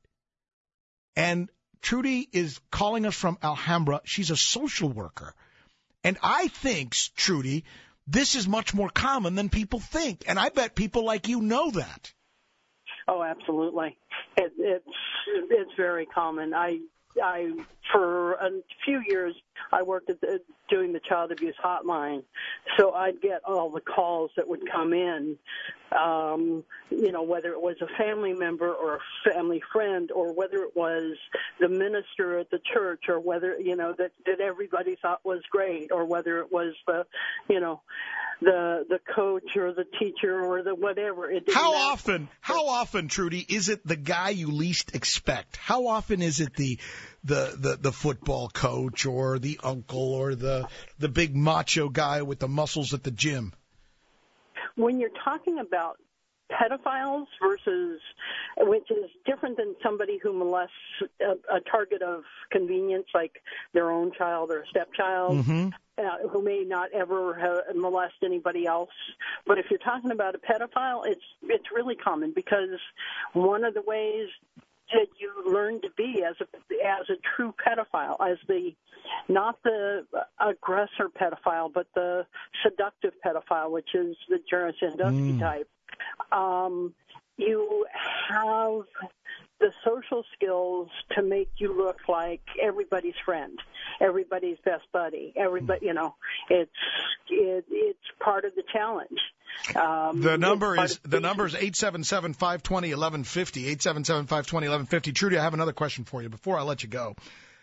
And Trudy is calling us from Alhambra. She's a social worker. And I think, Trudy, this is much more common than people think. And I bet people like you know that. Oh, absolutely. It, it's it's very common. I I for a few years I worked at the, doing the child abuse hotline, so I'd get all the calls that would come in. Um, you know, whether it was a family member or a family friend, or whether it was the minister at the church, or whether you know that that everybody thought was great, or whether it was the, you know, the the coach or the teacher or the whatever. It didn't How matter. often, how often, Trudy, is it the guy you least expect? How often is it the the the, the football coach or the uncle or the the big macho guy with the muscles at the gym? When you're talking about pedophiles versus, which is different than somebody who molests a, a target of convenience, like their own child or stepchild, Mm-hmm. uh, who may not ever have molest anybody else. But if you're talking about a pedophile, it's it's really common, because one of the ways that you learn to be as a as a true pedophile, as the not the aggressor pedophile, but the seductive pedophile, which is the Jerry Sandusky Mm. type. Um, you have the social skills to make you look like everybody's friend, everybody's best buddy, everybody. You know, it's it, it's part of the challenge. Um, The number it's is part of the number is eight seven seven, five two zero, one one five zero, eight seven seven, five two zero, one one five zero. Trudy, I have another question for you before I let you go.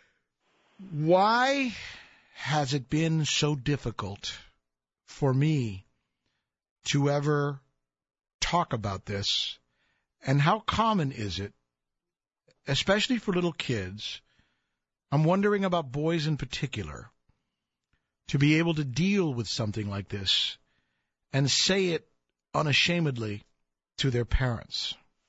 Why has it been so difficult for me to ever talk about this, and how common is it, especially for little kids? I'm wondering about boys in particular, to be able to deal with something like this and say it unashamedly to their parents.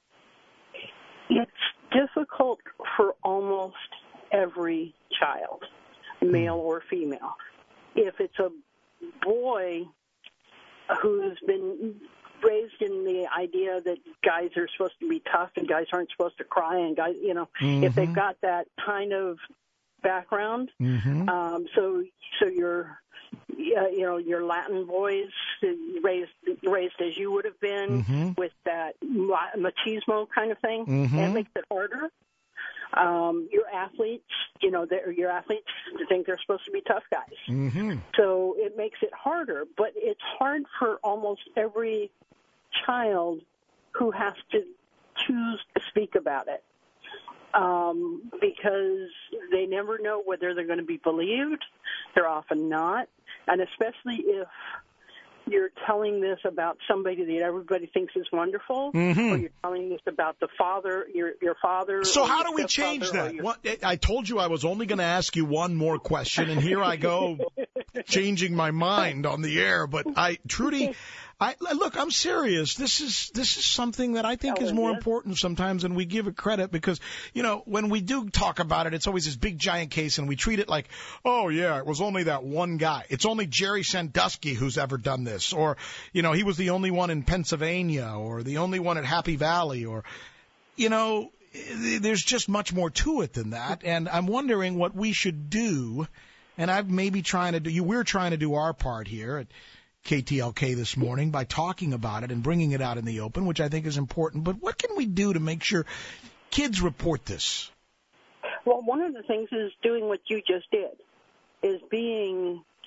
It's difficult for almost every child, male or female. If it's a boy who's been raised in the idea that guys are supposed to be tough and guys aren't supposed to cry, and guys, you know, Mm-hmm. if they've got that kind of background, Mm-hmm. um, so so your uh, you know your Latin boys raised raised as you would have been, Mm-hmm. with that ma- machismo kind of thing, Mhm. it makes it harder. Um, your athletes, you know, they're- your athletes think they're supposed to be tough guys. Mm-hmm. So it makes it harder, but it's hard for almost every child who has to choose to speak about it, um, because they never know whether they're going to be believed. They're often not, and especially if you're telling this about somebody that everybody thinks is wonderful, Mhm. or you're telling this about the father, your your father. So or how your do we change stepfather, or that? your- What, I told you I was only going to ask you one more question, and here I go changing my mind on the air. But I, Trudy, I look, I'm serious. This is this is something that I think Oh, is it more is? important sometimes than we give it credit, because, you know, when we do talk about it, it's always this big giant case, and we treat it like, oh yeah, it was only that one guy. It's only Jerry Sandusky who's ever done this, or, you know, he was the only one in Pennsylvania, or the only one at Happy Valley, or, you know, there's just much more to it than that. And I'm wondering what we should do. And I've maybe trying to do, you, we're trying to do our part here at K T L K this morning by talking about it and bringing it out in the open, which I think is important. But what can we do to make sure kids report this? Well, one of the things is doing what you just did, is being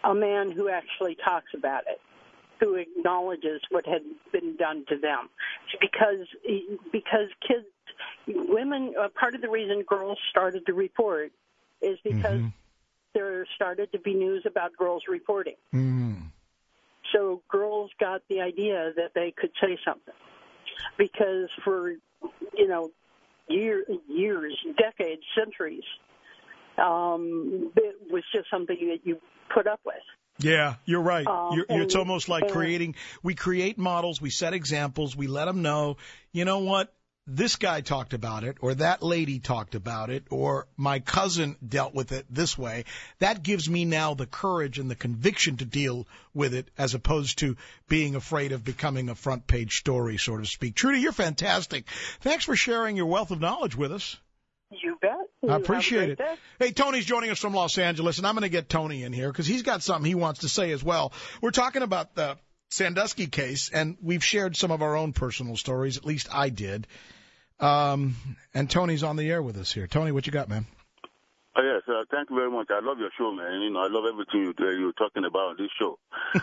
a man who actually talks about it, who acknowledges what had been done to them. Because because kids, women, uh, part of the reason girls started to report is because mm-hmm. there started to be news about girls reporting. Mm. So girls got the idea that they could say something. Because for, you know, year, years, decades, centuries, um, it was just something that you put up with. Yeah, you're right. Um, you're, and, it's almost like and, creating, we create models, we set examples, we let them know, you know what, this guy talked about it, or that lady talked about it, or my cousin dealt with it this way. That gives me now the courage and the conviction to deal with it, as opposed to being afraid of becoming a front page story, so to speak. Trudy, you're fantastic. Thanks for sharing your wealth of knowledge with us. You bet. I appreciate it. Day. Hey, Tony's joining us from Los Angeles, and I'm going to get Tony in here because he's got something he wants to say as well. We're talking about the Sandusky case, and we've shared some of our own personal stories. At least I did. Um, and Tony's on the air with us here. Tony, what you got, man? Oh, yes, uh, thank you very much. I love your show, man. You know, I love everything you, uh, you're talking about on this show.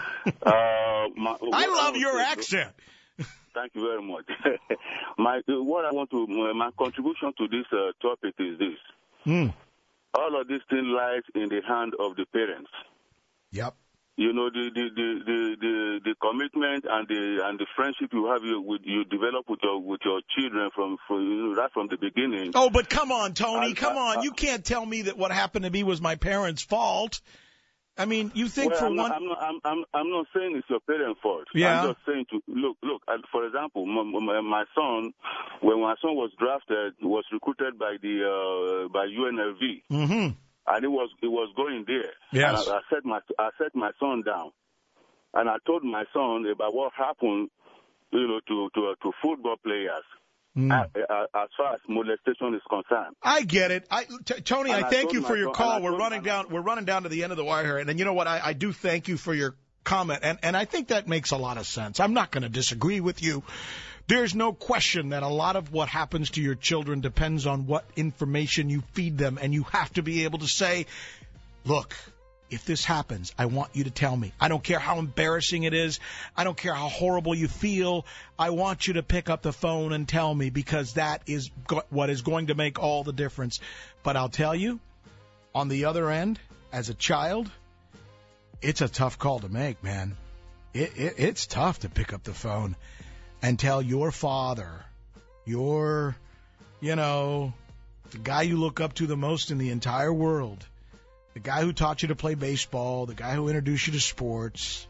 uh, my, I love I your say, accent. Thank you very much. my what I want to my contribution to this uh, topic is this: mm. all of this thing lies in the hand of the parents. Yep. You know, the the, the, the, the, the commitment and the and the friendship you have you, with you develop with your with your children from, from you know, right from the beginning. Oh, but come on, Tony, I, come I, on! I, you can't tell me that what happened to me was my parents' fault. I mean, you think well, for I'm one. Not, I'm, not, I'm, I'm, I'm not saying it's your parents' fault. Yeah. I'm just saying to look, look. For example, my, my, my son, when my son was drafted, was recruited by the uh, by U N L V, mm-hmm. and it was it was going there. Yes. And I, I set my I set my son down, and I told my son about what happened, you know, to to to football players. Mm. As far as molestation is concerned, I get it. I, t- Tony, and I I thank you for your son, call. We're told, running down. We're running down to the end of the wire here, and then you know what? I, I do thank you for your comment, and and I think that makes a lot of sense. I'm not going to disagree with you. There's no question that a lot of what happens to your children depends on what information you feed them, and you have to be able to say, "Look, if this happens, I want you to tell me. I don't care how embarrassing it is. I don't care how horrible you feel. I want you to pick up the phone and tell me, because that is go- what is going to make all the difference." But I'll tell you, on the other end, as a child, it's a tough call to make, man. It, it, it's tough to pick up the phone and tell your father, your, you know, the guy you look up to the most in the entire world, the guy who taught you to play baseball, the guy who introduced you to sports,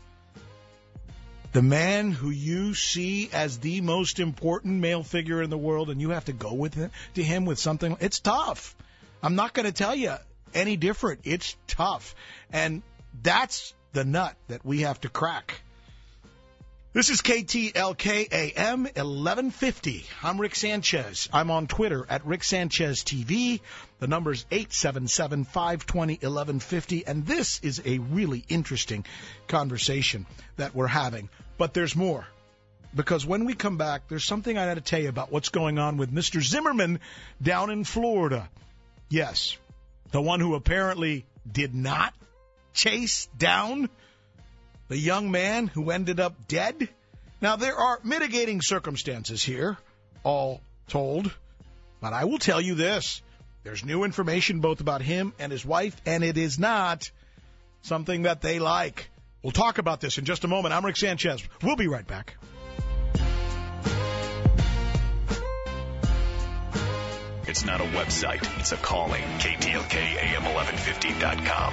the man who you see as the most important male figure in the world, and you have to go with it, to him with something. It's tough. I'm not going to tell you any different. It's tough. And that's the nut that we have to crack. This is K T L K A M eleven fifty. I'm Rick Sanchez. I'm on Twitter at Rick Sanchez T V. The number's eight seven seven, five two zero, eleven fifty. And this is a really interesting conversation that we're having. But there's more. Because when we come back, there's something I got to tell you about what's going on with Mister Zimmerman down in Florida. Yes, the one who apparently did not chase down the young man who ended up dead. Now, there are mitigating circumstances here, all told. But I will tell you this. There's new information both about him and his wife, and it is not something that they like. We'll talk about this in just a moment. I'm Rick Sanchez. We'll be right back. It's not a website. It's a calling. K T L K A M eleven fifty dot com.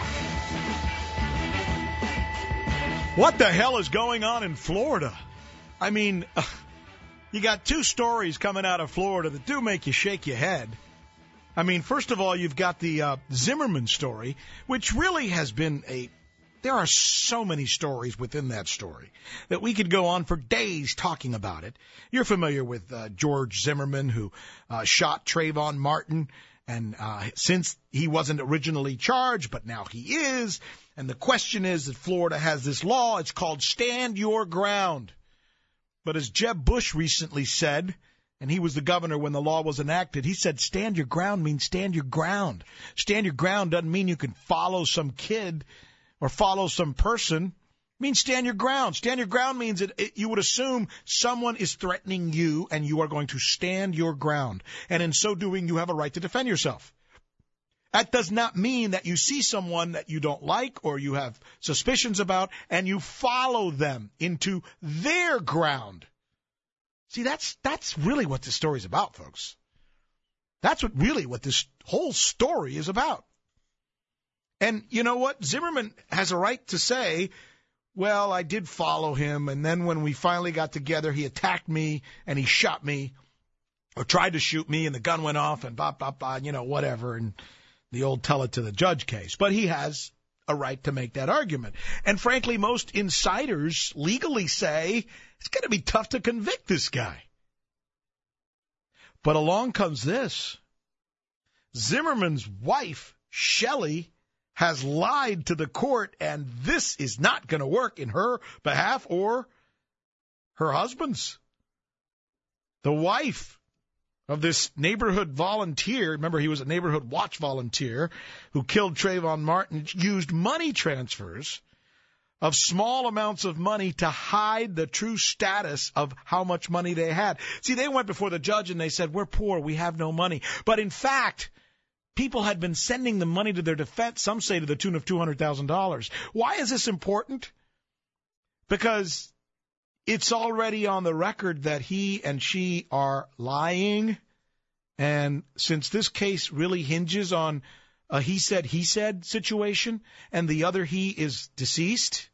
What the hell is going on in Florida? I mean, uh, you got two stories coming out of Florida that do make you shake your head. I mean, first of all, you've got the uh, Zimmerman story, which really has been a... There are so many stories within that story that we could go on for days talking about it. You're familiar with uh, George Zimmerman, who uh, shot Trayvon Martin, and uh, since he wasn't originally charged, but now he is. And the question is that Florida has this law. It's called Stand Your Ground. But as Jeb Bush recently said, and he was the governor when the law was enacted, he said stand your ground means stand your ground. Stand your ground doesn't mean you can follow some kid or follow some person means stand your ground. Stand your ground means that it, you would assume someone is threatening you and you are going to stand your ground. And in so doing, you have a right to defend yourself. That does not mean that you see someone that you don't like or you have suspicions about and you follow them into their ground. See, that's that's really what this story is about, folks. That's what really what this whole story is about. And you know what? Zimmerman has a right to say, well, I did follow him, and then when we finally got together, he attacked me and he shot me or tried to shoot me, and the gun went off and blah, blah, blah, you know, whatever, and the old tell it to the judge case. But he has a right to make that argument. And frankly, most insiders legally say it's going to be tough to convict this guy. But along comes this. Zimmerman's wife, Shelley, has lied to the court, and this is not going to work in her behalf or her husband's. The wife of this neighborhood volunteer, remember he was a neighborhood watch volunteer who killed Trayvon Martin, used money transfers of small amounts of money to hide the true status of how much money they had. See, they went before the judge and they said, we're poor, we have no money. But in fact, people had been sending the money to their defense, some say to the tune of two hundred thousand dollars. Why is this important? Because it's already on the record that he and she are lying. And since this case really hinges on a he said, he said situation, and the other he is deceased,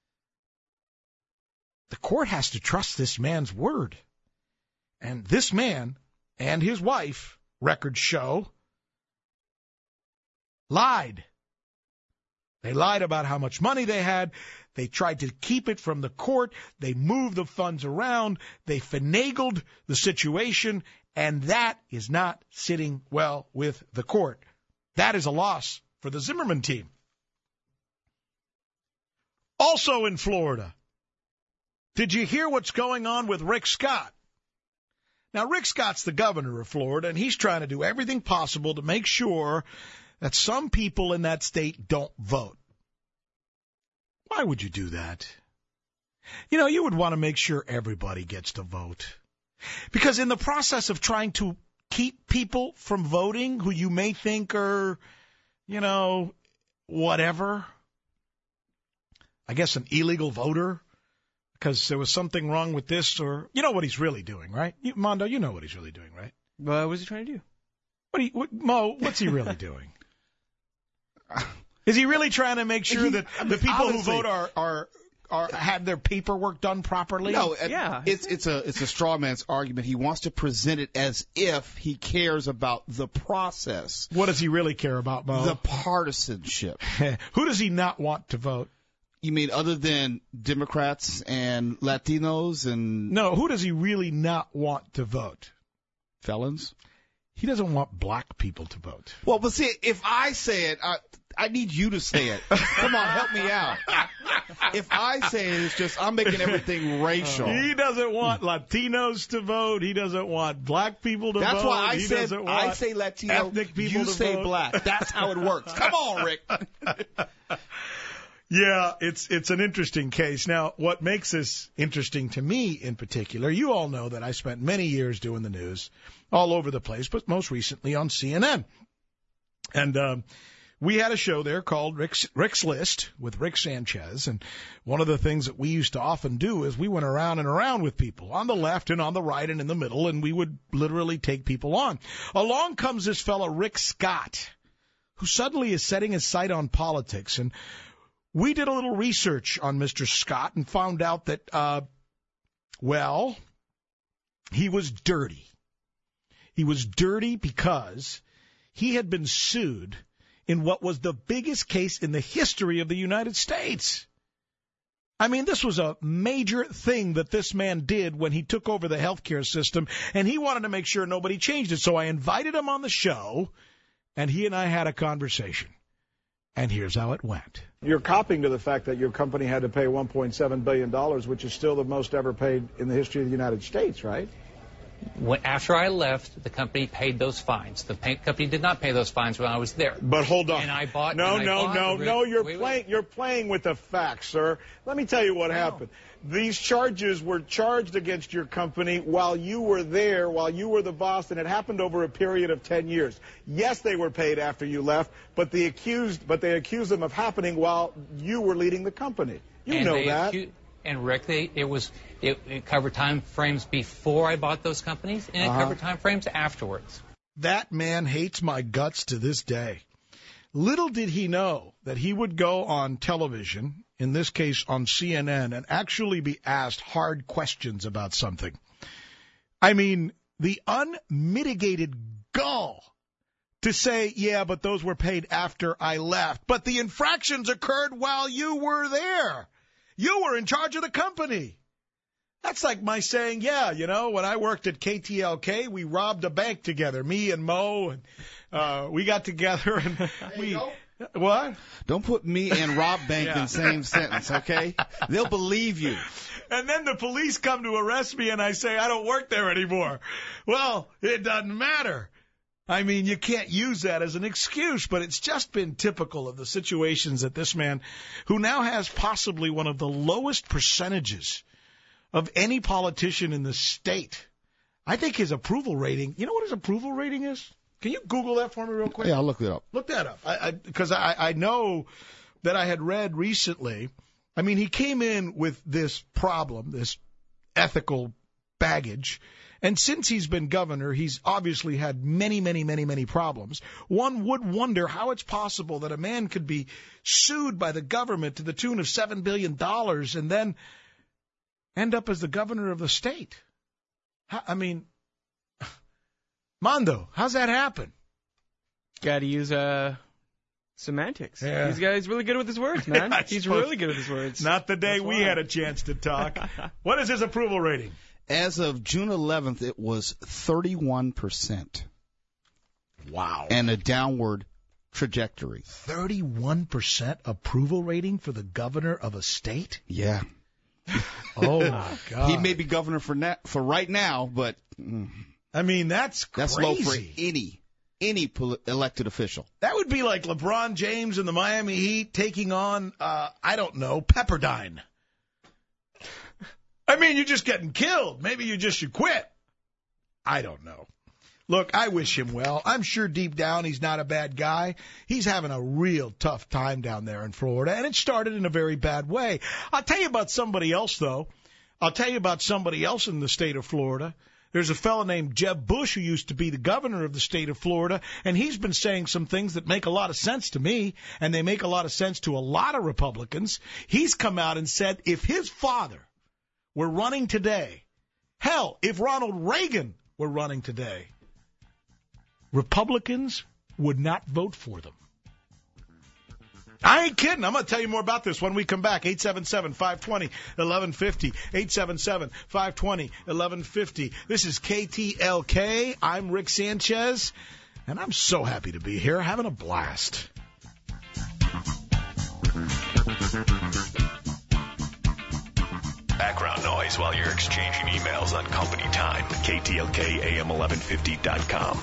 the court has to trust this man's word. And this man and his wife, records show, lied. They lied about how much money they had. They tried to keep it from the court. They moved the funds around. They finagled the situation, and that is not sitting well with the court. That is a loss for the Zimmerman team. Also in Florida, did you hear what's going on with Rick Scott? Now, Rick Scott's the governor of Florida, and he's trying to do everything possible to make sure that some people in that state don't vote. Why would you do that? You know, you would want to make sure everybody gets to vote. Because in the process of trying to keep people from voting who you may think are, you know, whatever, I guess an illegal voter, because there was something wrong with this, or you know what he's really doing, right? You, Mondo, you know what he's really doing, right? Well, what's he trying to do? What, do you, what Mo, what's he really doing? Is he really trying to make sure he, that I mean, the people who vote are, are are have their paperwork done properly? No, yeah. it's it's a it's a straw man's argument. He wants to present it as if he cares about the process. What does he really care about, Mo? The partisanship. Who does he not want to vote? You mean other than Democrats and Latinos and... No, who does he really not want to vote? Felons? He doesn't want black people to vote. Well, but see, if I say it, I, I need you to say it. Come on, help me out. If I say it, it's just I'm making everything racial. He doesn't want Latinos to vote. He doesn't want black people to That's vote. That's why I he said I say Latino. Ethnic people you to say vote. black. That's how it works. Come on, Rick. Yeah, it's it's an interesting case. Now, what makes this interesting to me in particular, you all know that I spent many years doing the news all over the place, but most recently on C N N. And um, we had a show there called Rick's, Rick's List with Rick Sanchez. And one of the things that we used to often do is we went around and around with people on the left and on the right and in the middle, and we would literally take people on. Along comes this fellow, Rick Scott, who suddenly is setting his sight on politics. And we did a little research on Mister Scott and found out that, uh, well, he was dirty. He was dirty because he had been sued in what was the biggest case in the history of the United States. I mean, this was a major thing that this man did when he took over the healthcare system, and he wanted to make sure nobody changed it. So I invited him on the show, and he and I had a conversation. And here's how it went. You're copping to the fact that your company had to pay one point seven billion dollars, which is still the most ever paid in the history of the United States, right? When, after I left, the company paid those fines. The pay, company did not pay those fines when I was there. But hold on. And I bought. No, and I no, bought no, the, no. You're wait, playing. wait. You're playing with the facts, sir. Let me tell you what happened. These charges were charged against your company while you were there, while you were the boss, and it happened over a period of ten years. Yes, they were paid after you left, but the accused, but they accused them of happening while you were leading the company. You and know they that. Acu- and Rick, they, it was it, it covered time frames before I bought those companies, and it Uh-huh. covered time frames afterwards. That man hates my guts to this day. Little did he know that he would go on television, in this case on C N N, and actually be asked hard questions about something. I mean, the unmitigated gall to say, yeah, but those were paid after I left. But the infractions occurred while you were there. You were in charge of the company. That's like my saying, yeah, you know, when I worked at K T L K, we robbed a bank together, me and Mo, and uh, we got together and we... What? Don't put me and Rob Bank Yeah. in the same sentence, okay? They'll believe you. And then the police come to arrest me and I say, I don't work there anymore. Well, it doesn't matter. I mean, you can't use that as an excuse, but it's just been typical of the situations that this man, who now has possibly one of the lowest percentages of any politician in the state, I think his approval rating, you know what his approval rating is? Can you Google that for me real quick? Yeah, I'll look it up. Look that up. I, I, because I, I know that I had read recently, I mean, he came in with this problem, this ethical baggage, and since he's been governor, he's obviously had many, many, many, many problems. One would wonder how it's possible that a man could be sued by the government to the tune of seven billion dollars and then end up as the governor of the state. I mean, Mondo, how's that happen? Got to use uh, semantics. Yeah. He's, got, he's really good with his words, man. I He's suppose- really good with his words. Not the day That's we why. had a chance to talk. What is his approval rating? As of June eleventh, it was thirty-one percent. Wow. And a downward trajectory. thirty-one percent approval rating for the governor of a state? Yeah. Oh, my God. He may be governor for na- for right now, but mm, I mean, that's that's crazy. low for any any pol- elected official. That would be like LeBron James and the Miami Heat taking on, uh, I don't know, Pepperdine. I mean, you're just getting killed. Maybe you just should quit. I don't know. Look, I wish him well. I'm sure deep down he's not a bad guy. He's having a real tough time down there in Florida, and it started in a very bad way. I'll tell you about somebody else, though. I'll tell you about somebody else in the state of Florida. There's a fellow named Jeb Bush who used to be the governor of the state of Florida, and he's been saying some things that make a lot of sense to me, and they make a lot of sense to a lot of Republicans. He's come out and said if his father were running today, hell, if Ronald Reagan were running today, Republicans would not vote for them. I ain't kidding. I'm going to tell you more about this when we come back. eight seven seven, five two zero, one one five zero. eight seven seven, five two zero, one one five zero. This is K T L K. I'm Rick Sanchez, and I'm so happy to be here, having a blast. Background noise while you're exchanging emails on company time. K T L K A M eleven fifty dot com.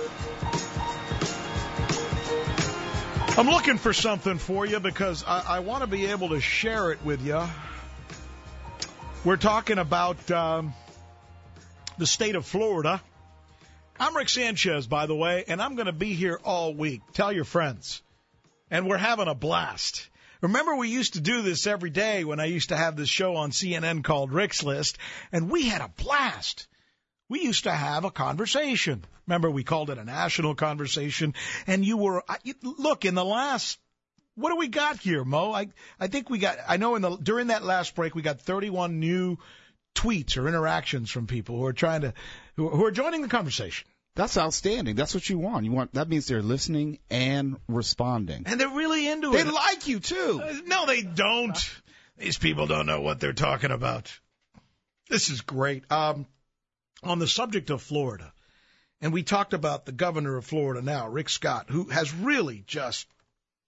I'm looking for something for you because I, I want to be able to share it with you. We're talking about um, the state of Florida. I'm Rick Sanchez, by the way, and I'm going to be here all week. Tell your friends. And we're having a blast. Remember, we used to do this every day when I used to have this show on C N N called Rick's List, and we had a blast. We used to have a conversation. Remember, we called it a national conversation, and you were, look, in the last, what do we got here, Mo? I, I think we got, I know in the, during that last break, we got thirty-one new tweets or interactions from people who are trying to, who, who are joining the conversation. That's outstanding. That's what you want. You want that means they're listening and responding. And they're really into They it. like you too. Uh, no, they don't. These people don't know what they're talking about. This is great. Um, on the subject of Florida, and we talked about the governor of Florida now, Rick Scott, who has really just,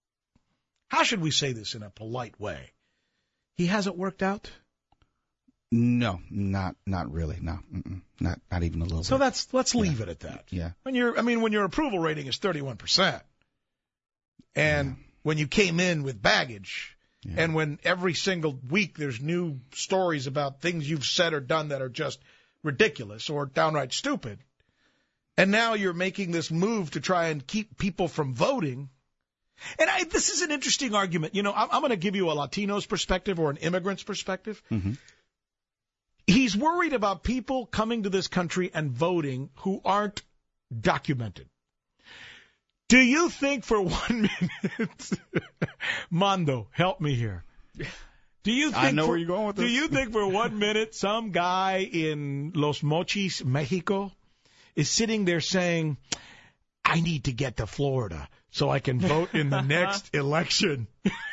how should we say this in a polite way? He hasn't worked out. No, not not really. No, Mm-mm. not not even a little. So bit. that's let's leave yeah. it at that. Yeah. When you're, I mean, when your approval rating is thirty-one percent, and yeah. when you came in with baggage, yeah. and when every single week there's new stories about things you've said or done that are just ridiculous or downright stupid, and now you're making this move to try and keep people from voting. And I, this is an interesting argument. You know, I'm, I'm going to give you a Latino's perspective or an immigrant's perspective. Mm-hmm. He's worried about people coming to this country and voting who aren't documented. Do you think for one minute, Mondo, help me here. Do you think I know for, where you're going with this. Do you think for one minute some guy in Los Mochis, Mexico, is sitting there saying, I need to get to Florida so I can vote in the next election?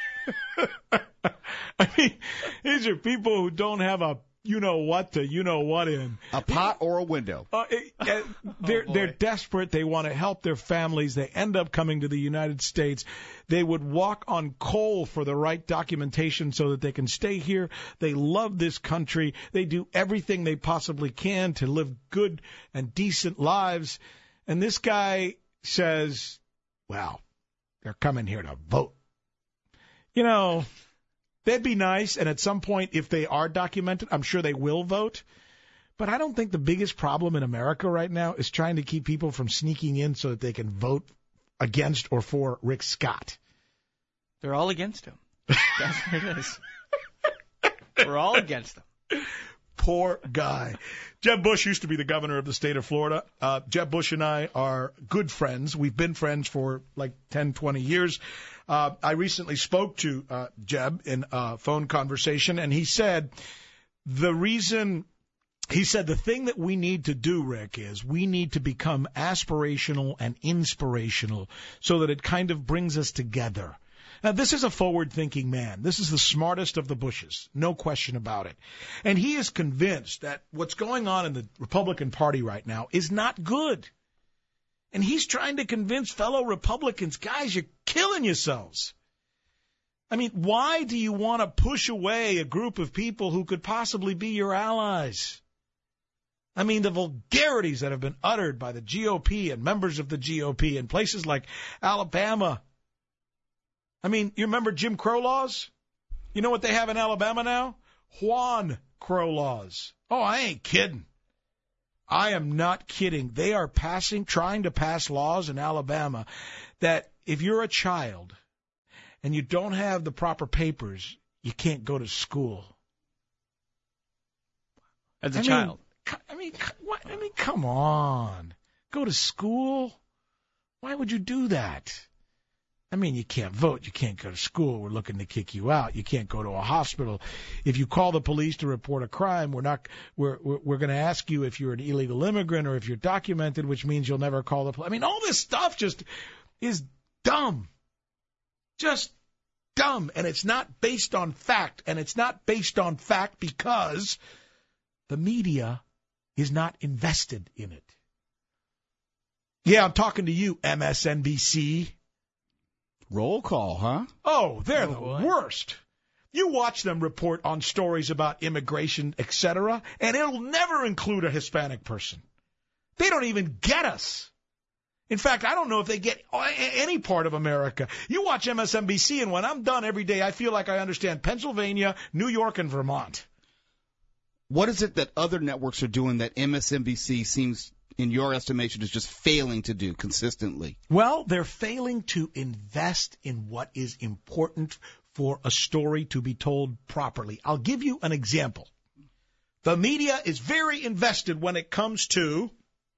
I mean, these are people who don't have a you-know-what to you-know-what in. A pot or a window. Uh, uh, they're, oh they're desperate. They want to help their families. They end up coming to the United States. They would walk on coal for the right documentation so that they can stay here. They love this country. They do everything they possibly can to live good and decent lives. And this guy says, well, they're coming here to vote. You know, that'd be nice, and at some point, if they are documented, I'm sure they will vote. But I don't think the biggest problem in America right now is trying to keep people from sneaking in so that they can vote against or for Rick Scott. They're all against him. That's what it is. We're all against him. Poor guy. Jeb Bush used to be the governor of the state of Florida. Uh, Jeb Bush and I are good friends. We've been friends for like ten, twenty years. Uh, I recently spoke to uh, Jeb in a phone conversation, and he said the reason, he said the thing that we need to do, Rick, is we need to become aspirational and inspirational so that it kind of brings us together. Now, this is a forward-thinking man. This is the smartest of the Bushes, no question about it. And he is convinced that what's going on in the Republican Party right now is not good. And he's trying to convince fellow Republicans, guys, you're killing yourselves. I mean, why do you want to push away a group of people who could possibly be your allies? I mean, the vulgarities that have been uttered by the G O P and members of the G O P in places like Alabama. I mean, you remember Jim Crow laws? You know what they have in Alabama now? Juan Crow laws. Oh, I ain't kidding. I am not kidding. They are passing, trying to pass laws in Alabama that if you're a child and you don't have the proper papers, you can't go to school. As a I child. Mean, I mean, what? I mean, come on. Go to school? Why would you do that? I mean, you can't vote. You can't go to school. We're looking to kick you out. You can't go to a hospital. If you call the police to report a crime, we're not. We're we're, we're going to ask you if you're an illegal immigrant or if you're documented, which means you'll never call the police. I mean, all this stuff just is dumb, just dumb, and it's not based on fact. And it's not based on fact because the media is not invested in it. Yeah, I'm talking to you, M S N B C. Roll call, huh? Oh, they're oh, the boy. worst. You watch them report on stories about immigration, et cetera, and it'll never include a Hispanic person. They don't even get us. In fact, I don't know if they get any part of America. You watch M S N B C, and when I'm done every day, I feel like I understand Pennsylvania, New York, and Vermont. What is it that other networks are doing that M S N B C seems, in your estimation, is just failing to do consistently? Well, they're failing to invest in what is important for a story to be told properly. I'll give you an example. The media is very invested when it comes to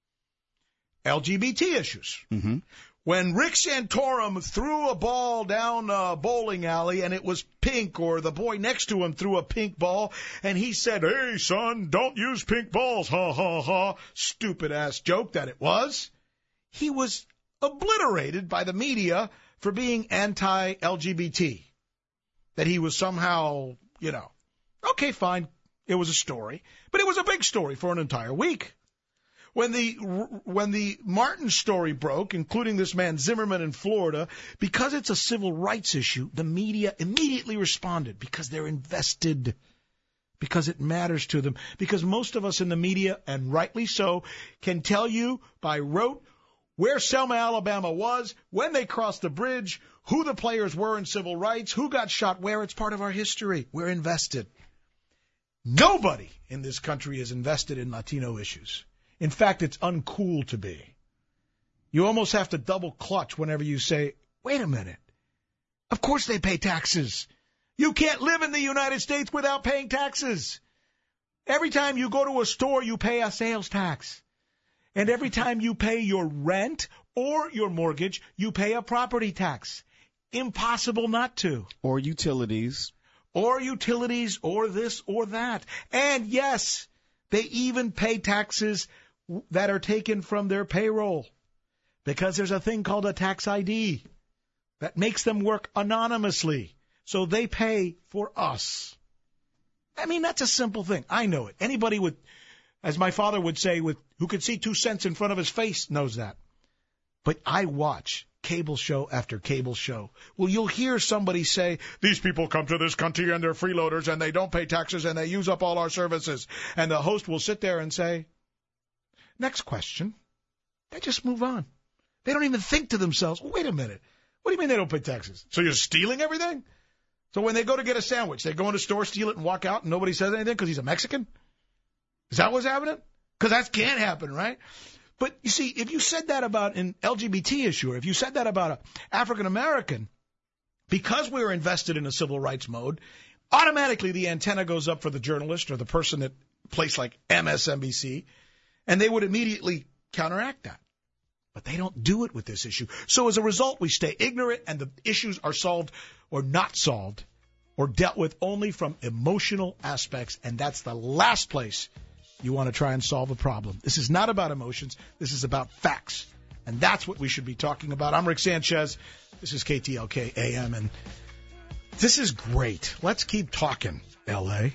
L G B T issues. Mm-hmm. When Rick Santorum threw a ball down a bowling alley and it was pink, or the boy next to him threw a pink ball and he said, "Hey, son, don't use pink balls, ha, ha, ha," stupid-ass joke that it was, he was obliterated by the media for being anti-L G B T, that he was somehow, you know, okay, fine, it was a story, but it was a big story for an entire week. When the when the Martin story broke, including this man Zimmerman in Florida, because it's a civil rights issue, the media immediately responded because they're invested. because it matters to them. Because most of us in the media, and rightly so, can tell you by rote where Selma, Alabama was, when they crossed the bridge, who the players were in civil rights, who got shot where. It's part of our history. We're invested. Nobody in this country is invested in Latino issues. In fact, it's uncool to be. You almost have to double clutch whenever you say, wait a minute. Of course they pay taxes. You can't live in the United States without paying taxes. Every time you go to a store, you pay a sales tax. And every time you pay your rent or your mortgage, you pay a property tax. Impossible not to. Or utilities. Or utilities, or this or that. And yes, they even pay taxes that are taken from their payroll. Because there's a thing called a tax I D that makes them work anonymously. So they pay for us. I mean, that's a simple thing. I know it. Anybody with, as my father would say, with who could see two cents in front of his face knows that. But I watch cable show after cable show. Well, you'll hear somebody say, these people come to this country and they're freeloaders and they don't pay taxes and they use up all our services. And the host will sit there and say, next question. They just move on. They don't even think to themselves, wait a minute. What do you mean they don't pay taxes? So you're stealing everything? So when they go to get a sandwich, they go in the store, steal it, and walk out, and nobody says anything because he's a Mexican? Is that what's happening? Because that can't happen, right? But, you see, if you said that about an L G B T issue, or if you said that about an African-American, because we're invested in a civil rights mode, automatically the antenna goes up for the journalist or the person at a place like M S N B C, and they would immediately counteract that. But they don't do it with this issue. So as a result, we stay ignorant, and the issues are solved or not solved or dealt with only from emotional aspects, and that's the last place you want to try and solve a problem. This is not about emotions. This is about facts, and that's what we should be talking about. I'm Rick Sanchez. This is K T L K A M, and this is great. Let's keep talking, L A.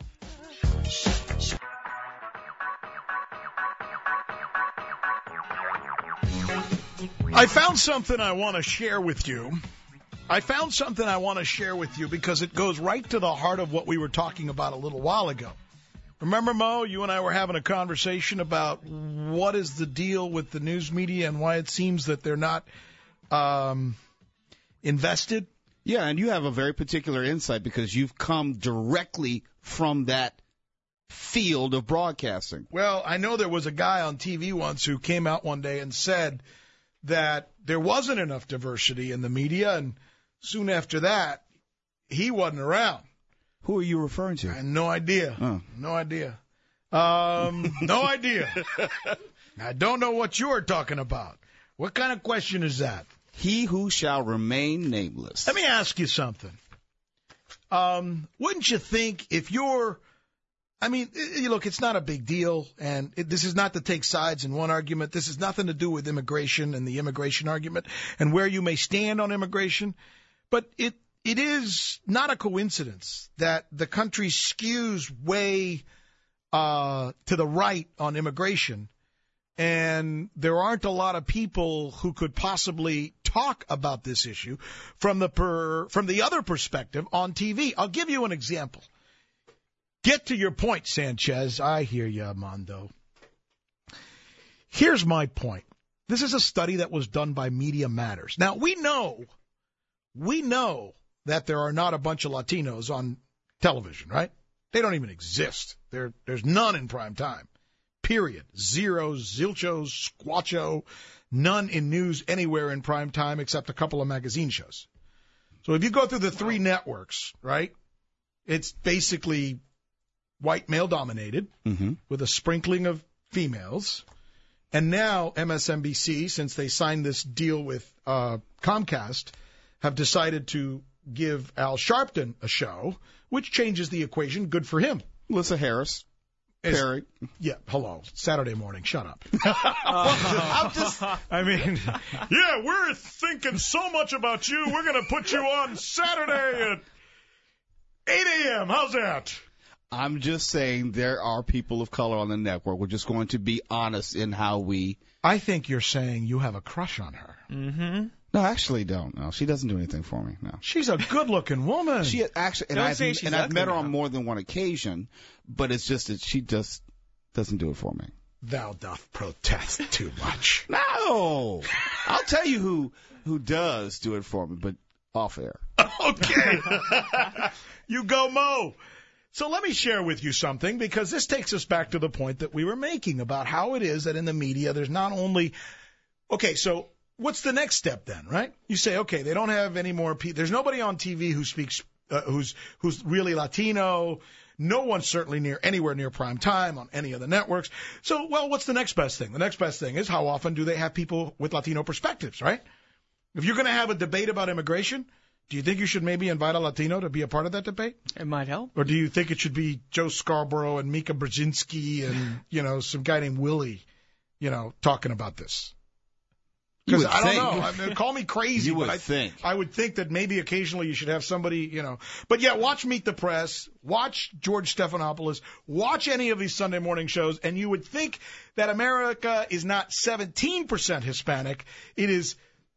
I found something I want to share with you. I found something I want to share with you because it goes right to the heart of what we were talking about a little while ago. Remember, Mo, you and I were having a conversation about what is the deal with the news media and why it seems that they're not um, invested? Yeah, and you have a very particular insight because you've come directly from that field of broadcasting. Well, I know there was a guy on T V once who came out one day and said that there wasn't enough diversity in the media, and soon after that, he wasn't around. Who are you referring to? I have no idea. Oh. No idea. Um, no idea. I don't know what you're talking about. What kind of question is that? He who shall remain nameless. Let me ask you something. Um, wouldn't you think if you're, I mean, look, it's not a big deal, and it, this is not to take sides in one argument. This has nothing to do with immigration and the immigration argument and where you may stand on immigration. But it it is not a coincidence that the country skews way uh, to the right on immigration, and there aren't a lot of people who could possibly talk about this issue from the per, from the other perspective on T V. I'll give you an example. Get to your point, Sanchez. I hear you, Mondo. Here's my point. This is a study that was done by Media Matters. Now, we know, we know that there are not a bunch of Latinos on television, right? They don't even exist. There, there's none in prime time. Period. Zero, zilcho, squatcho, none in news anywhere in prime time except a couple of magazine shows. So if you go through the three networks, right, it's basically white male-dominated, mm-hmm. with a sprinkling of females. And now M S N B C, since they signed this deal with uh, Comcast, have decided to give Al Sharpton a show, which changes the equation. Good for him. Melissa Harris. Perry. Yeah, hello. Saturday morning. Shut up. well, I'm just, I mean, yeah, we're thinking so much about you. We're going to put you on Saturday at eight a.m. How's that? I'm just saying there are people of color on the network. We're just going to be honest in how we... I think you're saying you have a crush on her. Mm-hmm. No, I actually don't. No, she doesn't do anything for me. No. She's a good-looking woman. She actually, and Don't I've, say she's and I've ugly met her now. on more than one occasion, but it's just that she just doesn't do it for me. Thou doth protest too much. No, I'll tell you who who does do it for me, but off air. Okay. You go, Mo. So let me share with you something, because this takes us back to the point that we were making about how it is that in the media there's not only – okay, so what's the next step then, right? You say, okay, they don't have any more people. There's nobody on T V who speaks uh, who's who's really Latino. No one's certainly near anywhere near prime time on any of the networks. So, well, what's the next best thing? The next best thing is how often do they have people with Latino perspectives, right? If you're going to have a debate about immigration, do you think you should maybe invite a Latino to be a part of that debate? It might help. Or do you think it should be Joe Scarborough and Mika Brzezinski and, you know, some guy named Willie, you know, talking about this? Because I don't think. know. I mean, call me crazy, You would but I think. I would think that maybe occasionally you should have somebody, you know. But yeah, watch Meet the Press, watch George Stephanopoulos, watch any of these Sunday morning shows, and you would think that America is not seventeen percent Hispanic. It is,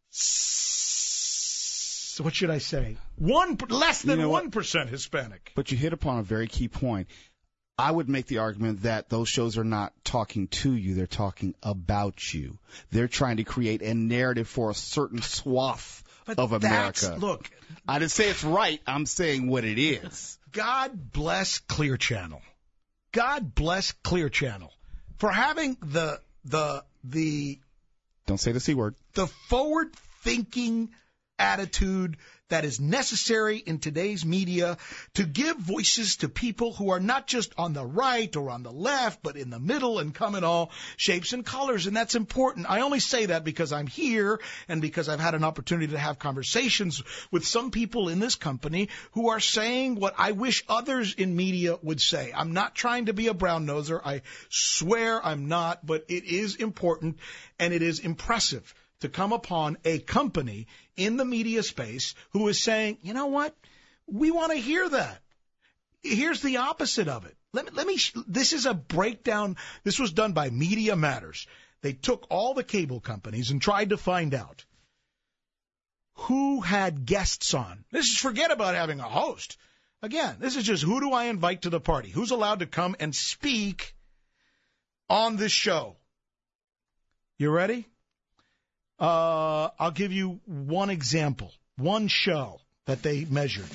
s- what should I say? One less than You know what? one percent Hispanic. But you hit upon a very key point. I would make the argument that those shows are not talking to you. They're talking about you. They're trying to create a narrative for a certain swath But of that's- America. Look, I didn't say it's right. I'm saying what it is. God bless Clear Channel. God bless Clear Channel for having the the the Don't say the C word. the forward-thinking attitude that is necessary in today's media to give voices to people who are not just on the right or on the left, but in the middle and come in all shapes and colors. And that's important. I only say that because I'm here and because I've had an opportunity to have conversations with some people in this company who are saying what I wish others in media would say. I'm not trying to be a brown noser. I swear I'm not, but it is important and it is impressive to come upon a company in the media space who is saying, you know what, we want to hear that. Here's the opposite of it. Let me, let me, this is a breakdown. This was done by Media Matters. They took all the cable companies and tried to find out who had guests on. This is forget about having a host. Again, this is just who do I invite to the party? Who's allowed to come and speak on this show? You ready? Uh, I'll give you one example, one show that they measured.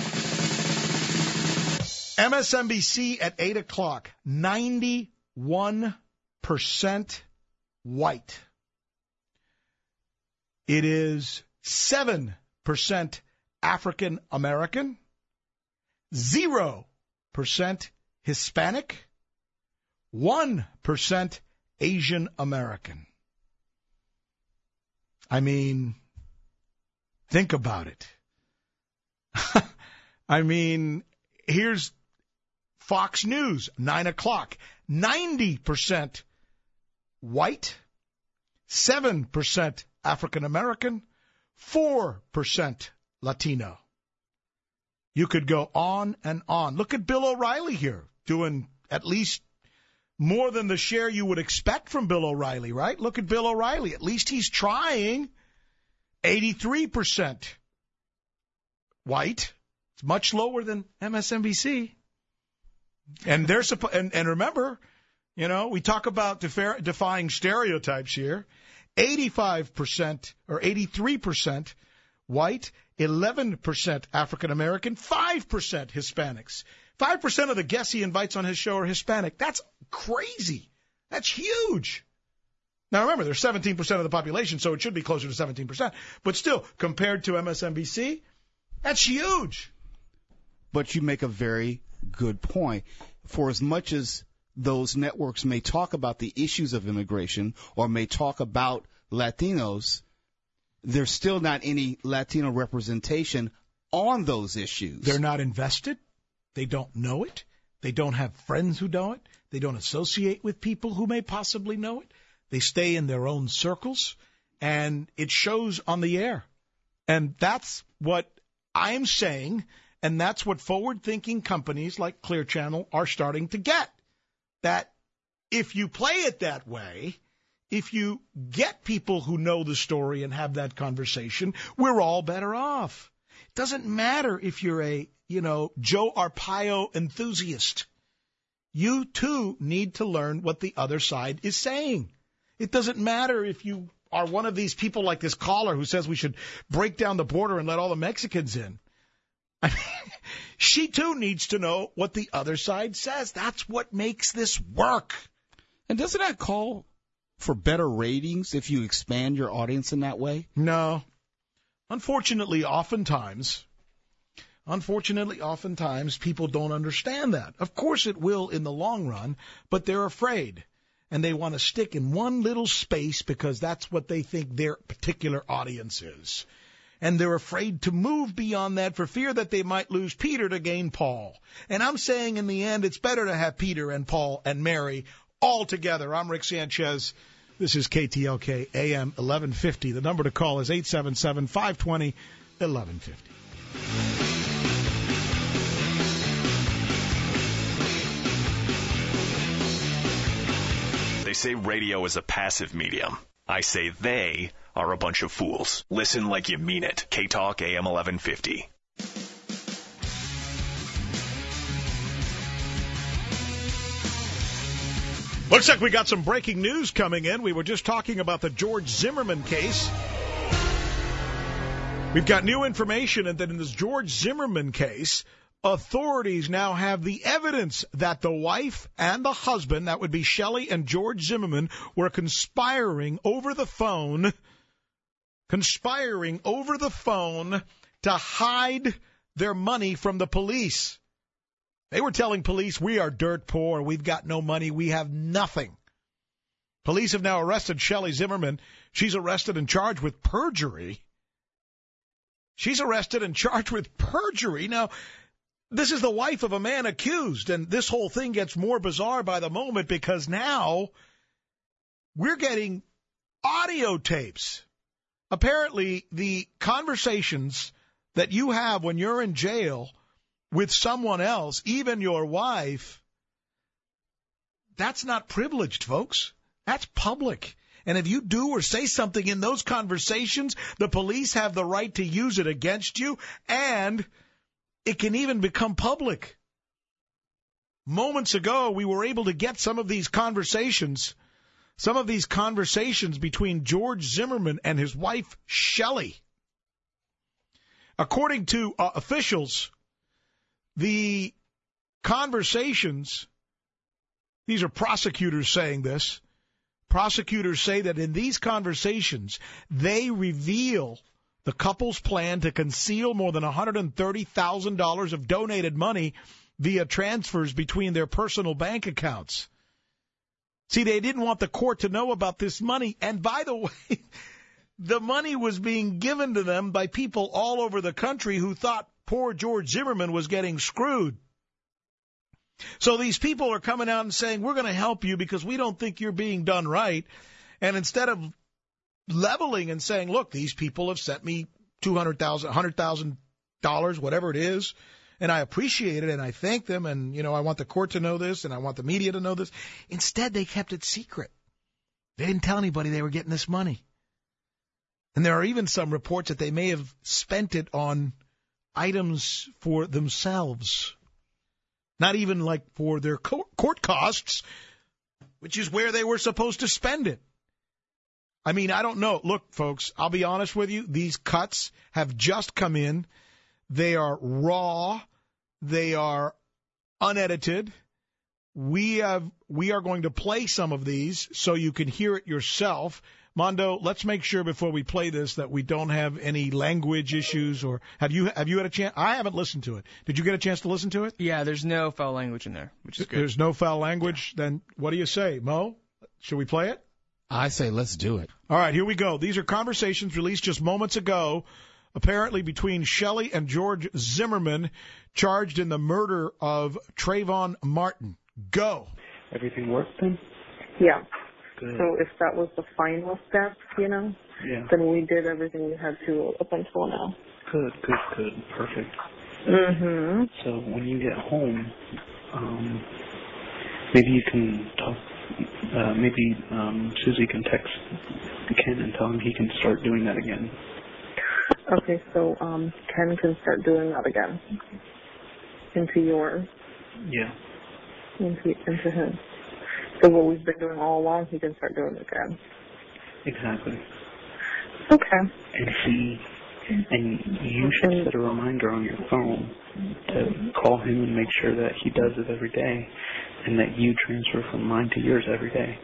M S N B C at eight o'clock, ninety-one percent white. It is seven percent African American, zero percent Hispanic, one percent Asian American. I mean, think about it. I mean, here's Fox News, nine o'clock, ninety percent white, seven percent African American, four percent Latino. You could go on and on. Look at Bill O'Reilly here, doing at least more than the share you would expect from Bill O'Reilly, right? Look at Bill O'Reilly. At least he's trying. eighty-three percent white. It's much lower than M S N B C. And they're suppo- and, and remember, you know, we talk about defer- defying stereotypes here. eighty-five percent or eighty-three percent white, eleven percent African American, five percent Hispanics. five percent of the guests he invites on his show are Hispanic. That's crazy. That's huge. Now, remember, there's seventeen percent of the population, so it should be closer to seventeen percent. But still, compared to M S N B C, that's huge. But you make a very good point. For as much as those networks may talk about the issues of immigration or may talk about Latinos, there's still not any Latino representation on those issues. They're not invested. They don't know it. They don't have friends who know it. They don't associate with people who may possibly know it. They stay in their own circles, and it shows on the air. And that's what I'm saying, and that's what forward-thinking companies like Clear Channel are starting to get. That if you play it that way, if you get people who know the story and have that conversation, we're all better off. It doesn't matter if you're a, you know, Joe Arpaio enthusiast. You, too, need to learn what the other side is saying. It doesn't matter if you are one of these people like this caller who says we should break down the border and let all the Mexicans in. I mean, she, too, needs to know what the other side says. That's what makes this work. And doesn't that call for better ratings if you expand your audience in that way? No. Unfortunately, oftentimes, unfortunately, oftentimes, people don't understand that. Of course it will in the long run, but they're afraid. And they want to stick in one little space because that's what they think their particular audience is. And they're afraid to move beyond that for fear that they might lose Peter to gain Paul. And I'm saying in the end, it's better to have Peter and Paul and Mary all together. I'm Rick Sanchez. This is K T L K A M eleven fifty. The number to call is eight seven seven, five two zero, eleven fifty. They say radio is a passive medium. I say they are a bunch of fools. Listen like you mean it. K-Talk A M eleven fifty. Looks like we got some breaking news coming in. We were just talking about the George Zimmerman case. We've got new information that in this George Zimmerman case, authorities now have the evidence that the wife and the husband, that would be Shelley and George Zimmerman, were conspiring over the phone, conspiring over the phone to hide their money from the police. They were telling police, we are dirt poor, we've got no money, we have nothing. Police have now arrested Shelley Zimmerman. She's arrested and charged with perjury. She's arrested and charged with perjury. Now, this is the wife of a man accused, and this whole thing gets more bizarre by the moment because now we're getting audio tapes. Apparently, the conversations that you have when you're in jail with someone else, even your wife, that's not privileged, folks. That's public. And if you do or say something in those conversations, the police have the right to use it against you, and it can even become public. Moments ago, we were able to get some of these conversations, some of these conversations between George Zimmerman and his wife, Shelley. According to uh, officials, the conversations, these are prosecutors saying this, prosecutors say that in these conversations, they reveal the couple's plan to conceal more than one hundred thirty thousand dollars of donated money via transfers between their personal bank accounts. See, they didn't want the court to know about this money. And by the way, the money was being given to them by people all over the country who thought poor George Zimmerman was getting screwed. So these people are coming out and saying, we're going to help you because we don't think you're being done right. And instead of leveling and saying, look, these people have sent me two hundred thousand dollars, one hundred thousand dollars, whatever it is, and I appreciate it, and I thank them, and, you know, I want the court to know this, and I want the media to know this. Instead, they kept it secret. They didn't tell anybody they were getting this money. And there are even some reports that they may have spent it on items for themselves, not even like for their court costs, which is where they were supposed to spend it. I mean, I don't know. Look, folks, I'll be honest with you. These cuts have just come in. They are raw. They are unedited. We have, we are going to play some of these so you can hear it yourself. Mondo, let's make sure before we play this that we don't have any language issues. Or have you have you had a chance? I haven't listened to it. Did you get a chance to listen to it? Yeah, there's no foul language in there, which is good. There's no foul language. Yeah. Then what do you say, Mo? Should we play it? I say let's do it. All right, here we go. These are conversations released just moments ago, apparently between Shelley and George Zimmerman, charged in the murder of Trayvon Martin. Go. Everything worked then? Yeah. Good. So if that was the final step, you know, yeah. then we did everything we had to up until now. Good, good, good. Perfect. Mm-hmm. So when you get home, um, maybe you can talk Uh, maybe um, Susie can text Ken and tell him he can start doing that again. Okay, so um, Ken can start doing that again. Into your... Yeah. Into, into him. So what we've been doing all along, he can start doing it again. Exactly. Okay. And he... And you should set a reminder on your phone to call him and make sure that he does it every day and that you transfer from mine to yours every day.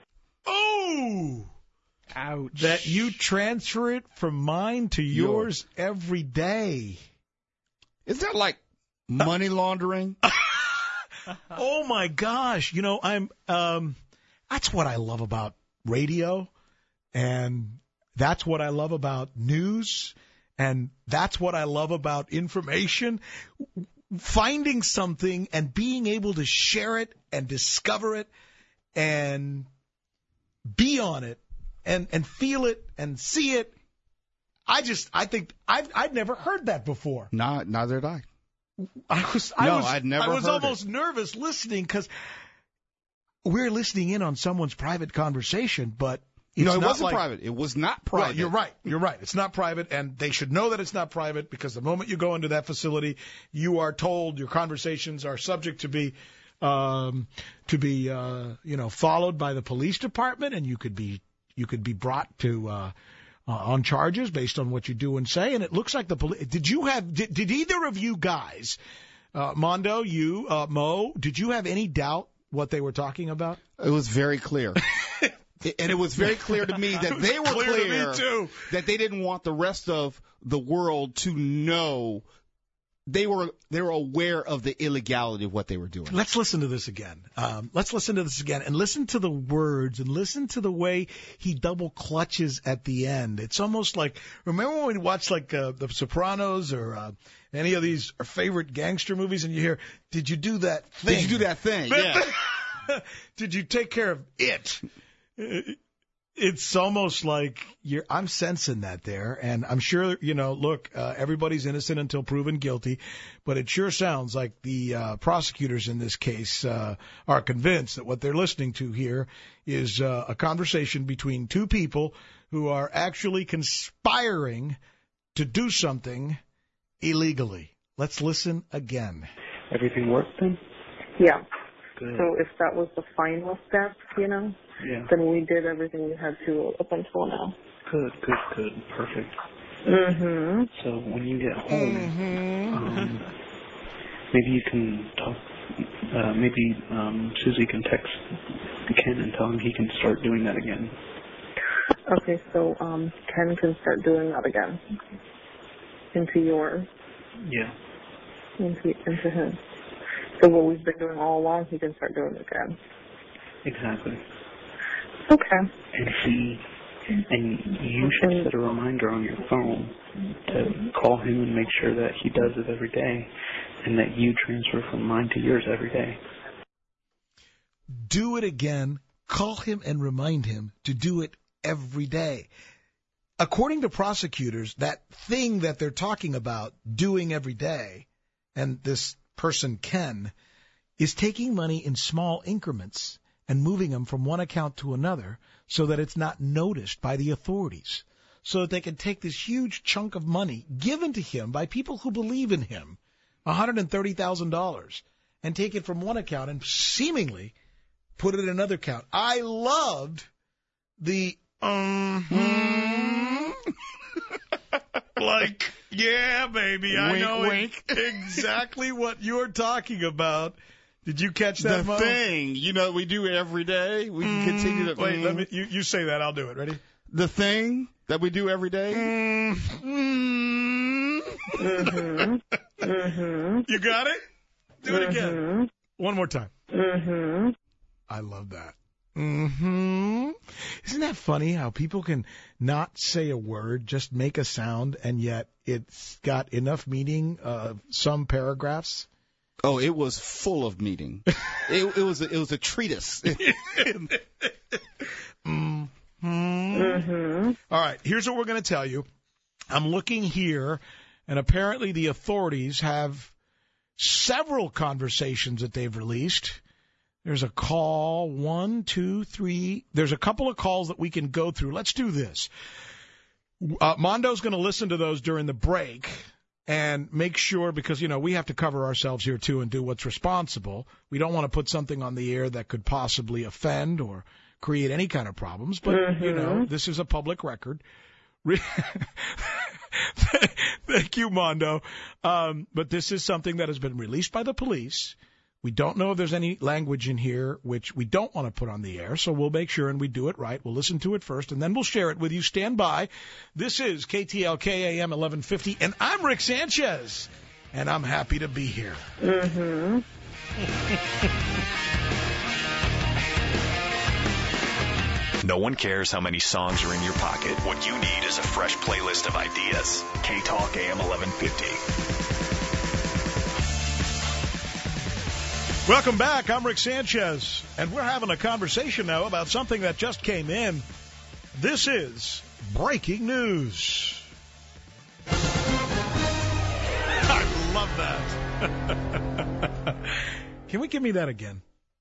Oh! Ouch. That you transfer it from mine to yours, yours. every day. Is that like money laundering? Oh, my gosh. You know, I'm. Um, that's what I love about radio, and that's what I love about news. And that's what I love about information, finding something and being able to share it and discover it and be on it and, and feel it and see it. I just, I think, I've, I'd never heard that before. No, neither did I. I was, I no, was, I'd never I was heard almost it. nervous listening because we're listening in on someone's private conversation, but It's no, it not wasn't like, private. It was not private. Well, you're right. You're right. It's not private, and they should know that it's not private because the moment you go into that facility, you are told your conversations are subject to be, um, to be, uh, you know, followed by the police department, and you could be, you could be brought to uh, uh, on charges based on what you do and say. And it looks like the police. Did you have? Did, did either of you guys, uh, Mondo, you, uh, Mo, did you have any doubt what they were talking about? It was very clear. And it was very clear to me that they were clear, clear to me too. that they didn't want the rest of the world to know. They were they were aware of the illegality of what they were doing. Let's listen to this again. Um, let's listen to this again and listen to the words and listen to the way he double clutches at the end. It's almost like, remember when we watched like uh, The Sopranos or uh, any of these our favorite gangster movies and you hear, did you do that thing? Did you do that thing? Yeah. Did you take care of it? It's almost like you're, I'm sensing that there, and I'm sure, you know, look, uh, everybody's innocent until proven guilty, but it sure sounds like the uh, prosecutors in this case uh, are convinced that what they're listening to here is uh, a conversation between two people who are actually conspiring to do something illegally. Let's listen again. Everything worked then? Yeah. Good. So if that was the final step, you know, yeah. then we did everything we had to up until now. Good, good, good. Perfect. Mm-hmm. So when you get home, mm-hmm. um, maybe you can talk, uh, maybe um, Susie can text Ken and tell him he can start doing that again. Okay, so um, Ken can start doing that again. Into your... Yeah. Into, into him. So what we've been doing all along, he can start doing it again. Exactly. Okay. And he, and you should set a reminder on your phone to call him and make sure that he does it every day and that you transfer from mine to yours every day. Do it again. Call him and remind him to do it every day. According to prosecutors, that thing that they're talking about doing every day, and this person, Ken, is taking money in small increments and moving them from one account to another so that it's not noticed by the authorities, so that they can take this huge chunk of money given to him by people who believe in him, one hundred thirty thousand dollars, and take it from one account and seemingly put it in another account. I loved the um, like, yeah, baby, I wink, know wink. exactly what you're talking about. Did you catch that, the Mo? thing, you know, we do every day. We can continue to. Wait, mm, let me. You, you say that. I'll do it. Ready? The thing that we do every day. Mm, mm. Mm-hmm. Mm-hmm. You got it? Do it mm-hmm. again. One more time. Mm-hmm. I love that. Mm-hmm. Isn't that funny how people can not say a word, just make a sound, and yet it's got enough meaning, uh, some paragraphs? Oh, it was full of meaning. it, it was a, it was a treatise. mm-hmm. Mm-hmm. All right, here's what we're going to tell you. I'm looking here, and apparently the authorities have several conversations that they've released There's a call, one, two, three. There's a couple of calls that we can go through. Let's do this. Uh, Mondo's going to listen to those during the break and make sure, because, you know, we have to cover ourselves here, too, and do what's responsible. We don't want to put something on the air that could possibly offend or create any kind of problems. But, mm-hmm. you know, this is a public record. Thank you, Mondo. Um, but this is something that has been released by the police. We don't know if there's any language in here which we don't want to put on the air, so we'll make sure and we do it right. We'll listen to it first, and then we'll share it with you. Stand by. This is K T L K A M eleven fifty, and I'm Rick Sanchez, and I'm happy to be here. Mm-hmm. No one cares how many songs are in your pocket. What you need is a fresh playlist of ideas. K-Talk A M eleven fifty. Welcome back. I'm Rick Sanchez, and we're having a conversation now about something that just came in. This is breaking news. I love that. Can we give me that again?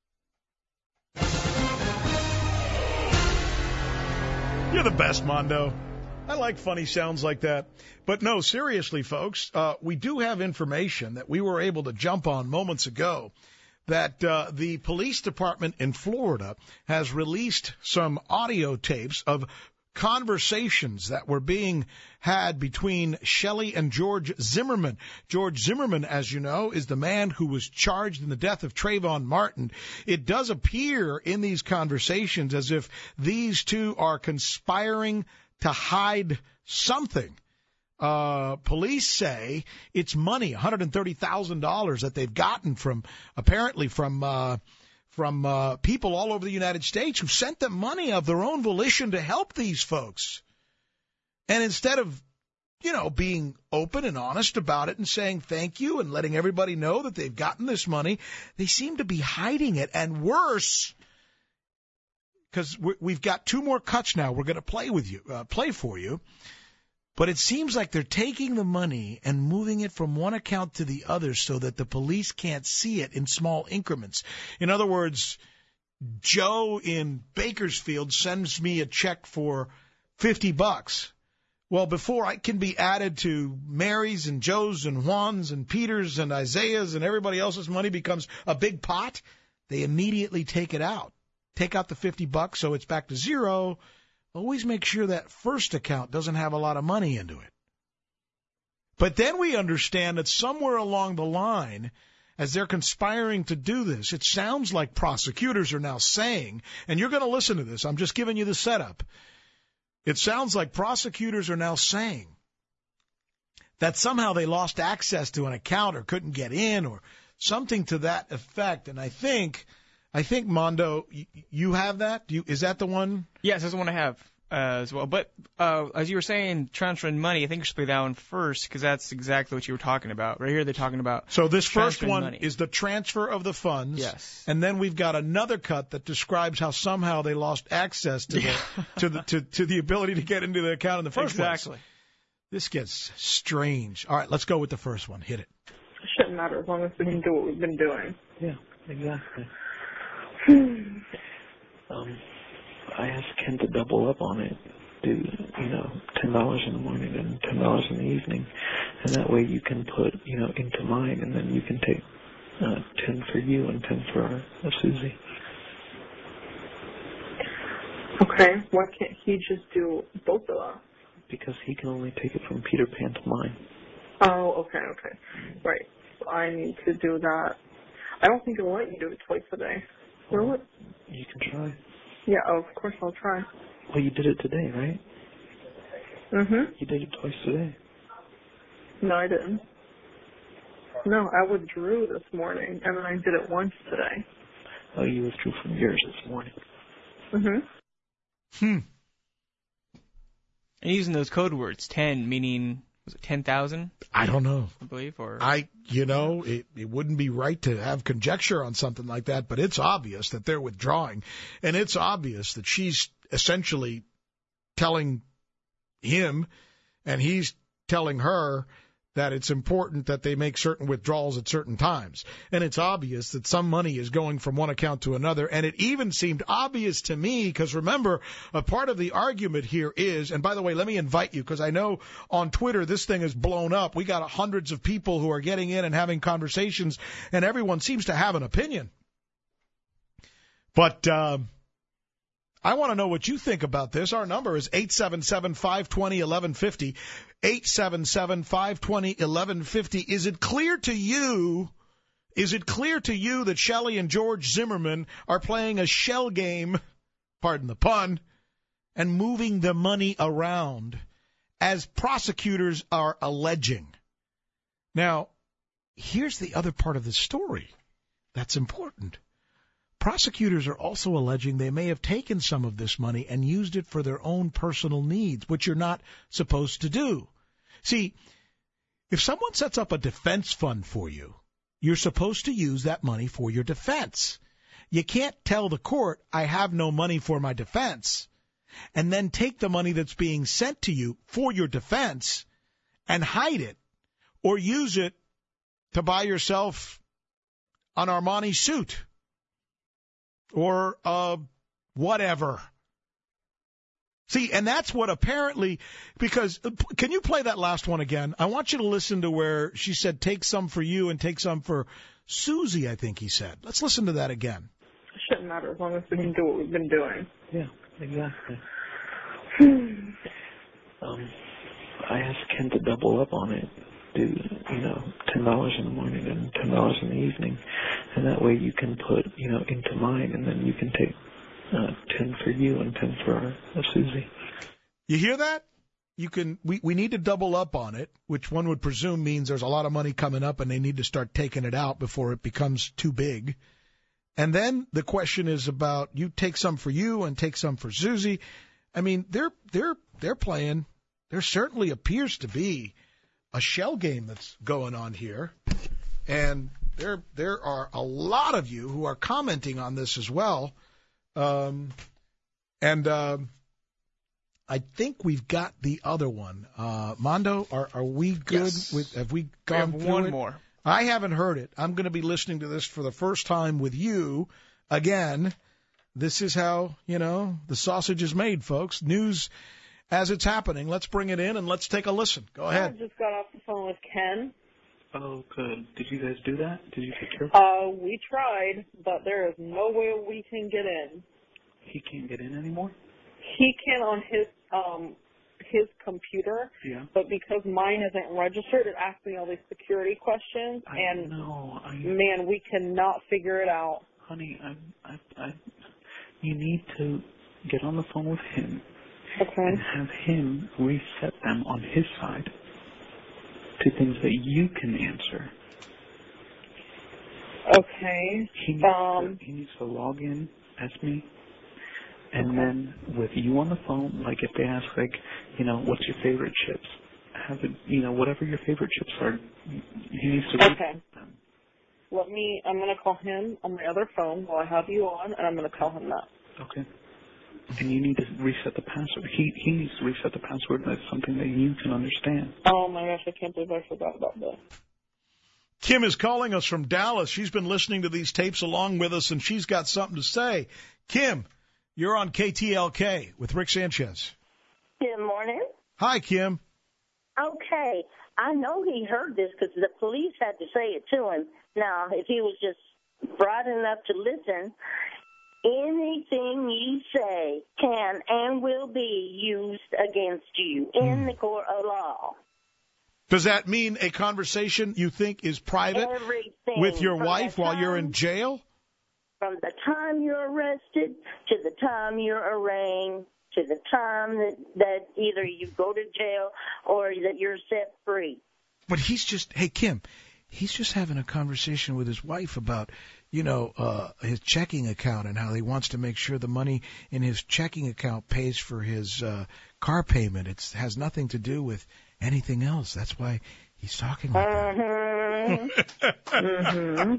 You're the best, Mondo. I like funny sounds like that. But no, seriously, folks, uh, we do have information that we were able to jump on moments ago that uh, the police department in Florida has released some audio tapes of conversations that were being had between Shelley and George Zimmerman. George Zimmerman, as you know, is the man who was charged in the death of Trayvon Martin. It does appear in these conversations as if these two are conspiring to hide something. Uh, police say it's money, one hundred thirty thousand dollars that they've gotten from, apparently from, uh, from, uh, people all over the United States who sent them money of their own volition to help these folks. And instead of, you know, being open and honest about it and saying thank you and letting everybody know that they've gotten this money, they seem to be hiding it. And worse, because we've got two more cuts now we're going to play with you, uh, play for you. But it seems like they're taking the money and moving it from one account to the other so that the police can't see it in small increments. In other words, Joe in Bakersfield sends me a check for fifty bucks. Well, before I can be added to Mary's and Joe's and Juan's and Peter's and Isaiah's and everybody else's money becomes a big pot, they immediately take it out. Take out the fifty bucks so it's back to zero. Always make sure that first account doesn't have a lot of money into it. But then we understand that somewhere along the line, as they're conspiring to do this, it sounds like prosecutors are now saying, and you're going to listen to this, I'm just giving you the setup. It sounds like prosecutors are now saying that somehow they lost access to an account or couldn't get in or something to that effect. And I think... I think, Mondo, you, you have that? Do you, is that the one? Yes, that's the one I have uh, as well. But uh, as you were saying, transferring money, I think you should play that one first because that's exactly what you were talking about. Right here they're talking about So this first one money. is the transfer of the funds. Yes. And then we've got another cut that describes how somehow they lost access to the, to the, to, to the ability to get into the account in the first exactly. place. This gets strange. All right, let's go with the first one. Hit it. It shouldn't matter as long as we can do what we've been doing. Yeah, exactly. um, I asked Ken to double up on it, do, you know, ten dollars in the morning and ten dollars in the evening, and that way you can put, you know, into mine, and then you can take uh, ten for you and ten for our, uh, Susie. Okay, why can't he just do both of us? Because he can only take it from Peter Pan to mine. Oh, okay, okay. Right, so I need to do that. I don't think it'll let you do it twice a day. Will it? You can try. Yeah, oh, of course I'll try. Well, you did it today, right? Mm-hmm. You did it twice today. No, I didn't. No, I withdrew this morning, and then I did it once today. Oh, you withdrew from yours this morning. Mm-hmm. Hmm. And using those code words, ten meaning... Was it ten thousand? I don't know. I believe, or I, you know, it, it wouldn't be right to have conjecture on something like that, but it's obvious that they're withdrawing, and it's obvious that she's essentially telling him, and he's telling her that it's important that they make certain withdrawals at certain times. And it's obvious that some money is going from one account to another. And it even seemed obvious to me because, remember, a part of the argument here is, and by the way, let me invite you because I know on Twitter this thing is blown up. We got hundreds of people who are getting in and having conversations, and everyone seems to have an opinion. But uh, I want to know what you think about this. Our number is eight seven seven, five two zero, one one five zero. eight seven seven, five two zero, one one five zero. Is it clear to you, is it clear to you that Shelley and George Zimmerman are playing a shell game, pardon the pun, and moving the money around as prosecutors are alleging? Now, here's the other part of the story that's important. Prosecutors are also alleging they may have taken some of this money and used it for their own personal needs, which you're not supposed to do. See, if someone sets up a defense fund for you, you're supposed to use that money for your defense. You can't tell the court, I have no money for my defense, and then take the money that's being sent to you for your defense and hide it or use it to buy yourself an Armani suit or uh, whatever. See, and that's what apparently, because, can you play that last one again? I want you to listen to where she said, take some for you and take some for Susie, I think he said. Let's listen to that again. It shouldn't matter as long as we can do what we've been doing. Yeah, exactly. um, I asked Ken to double up on it. Do, you know, ten dollars in the morning and ten dollars in the evening. And that way you can put, you know, into mine, and then you can take uh, ten for you and ten for uh, Susie. You hear that? You can. We, we need to double up on it, which one would presume means there's a lot of money coming up and they need to start taking it out before it becomes too big. And then the question is about you take some for you and take some for Susie. I mean, they're they're they're playing. There certainly appears to be a shell game that's going on here, and there there are a lot of you who are commenting on this as well. Um, and um, I think we've got the other one. Uh, Mondo, are are we good Yes. with? Have we gone We have through one it? more. I haven't heard it. I'm going to be listening to this for the first time with you again. This is how, you know, the sausage is made, folks. News as it's happening. Let's bring it in and let's take a listen. Go ahead. I just got off the phone with Ken. Oh, good. Did you guys do that? Did you take care of Uh, we tried, but there is no way we can get in. He can't get in anymore? He can on his um his computer, Yeah. but because mine isn't registered, it asks me all these security questions, I and know. I, man, we cannot figure it out. honey, I, I, I, you need to get on the phone with him Okay. and have him reset them on his side to things that you can answer. Okay. He needs, Um. to, he needs to log in as me, and then with you on the phone, like if they ask, like, you know, what's your favorite chips? Have it, you know, whatever your favorite chips are, he needs to. Okay. Let me. I'm gonna call him on my other phone while I have you on, and I'm gonna tell him that. Okay. And you need to reset the password. He he needs to reset the password. That's something that you can understand. Oh my gosh, I can't believe I forgot about that. Kim is calling us from Dallas. She's been listening to these tapes along with us, and she's got something to say. Kim, you're on K T L K with Rick Sanchez. Good morning. Hi, Kim. Okay, I know he heard this because the police had to say it to him. Now, if he was just bright enough to listen, anything you say can and will be used against you in the court of law. Does that mean a conversation you think is private Everything with your from wife the while you're time- in jail? From the time you're arrested to the time you're arraigned to the time that, that either you go to jail or that you're set free. But he's just, hey, Kim, he's just having a conversation with his wife about, you know, uh, his checking account and how he wants to make sure the money in his checking account pays for his uh, car payment. It has nothing to do with anything else. That's why he's talking like Mm-hmm. that. mm-hmm.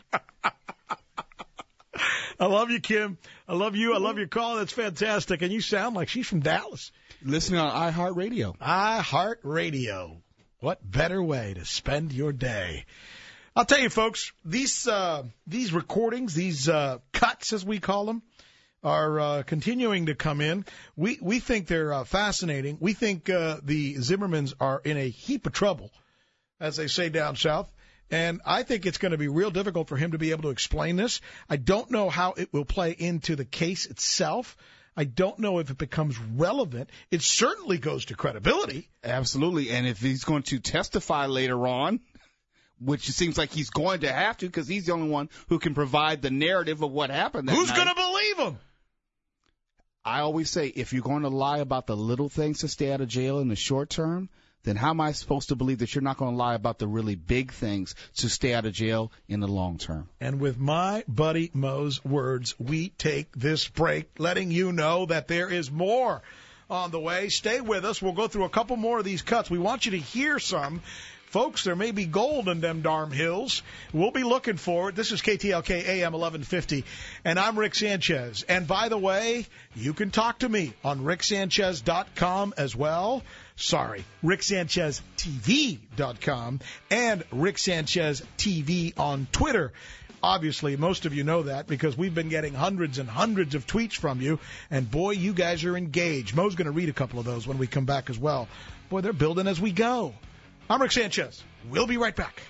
I love you, Kim. I love you. I love your call. That's fantastic. And you sound like she's from Dallas. Listening on iHeartRadio. iHeartRadio. What better way to spend your day? I'll tell you, folks, these uh, these recordings, these uh, cuts, as we call them, are uh, continuing to come in. We we think they're uh, fascinating. We think uh, the Zimmermans are in a heap of trouble, as they say down south. And I think it's going to be real difficult for him to be able to explain this. I don't know how it will play into the case itself. I don't know if it becomes relevant. It certainly goes to credibility. Absolutely. And if he's going to testify later on, which it seems like he's going to have to because he's the only one who can provide the narrative of what happened that Who's night. going to believe him? I always say, if you're going to lie about the little things to stay out of jail in the short term, then how am I supposed to believe that you're not going to lie about the really big things to stay out of jail in the long term? And with my buddy Mo's words, we take this break, letting you know that there is more on the way. Stay with us. We'll go through a couple more of these cuts. We want you to hear some. Folks, there may be gold in them darn hills. We'll be looking for it. This is K T L K A M eleven fifty, and I'm Rick Sanchez. And by the way, you can talk to me on rick sanchez dot com as well. Sorry, rick sanchez t v dot com and Rick Sanchez T V on Twitter. Obviously, most of you know that because we've been getting hundreds and hundreds of tweets from you, and boy, you guys are engaged. Mo's going to read a couple of those when we come back as well. Boy, they're building as we go. I'm Rick Sanchez. We'll be right back.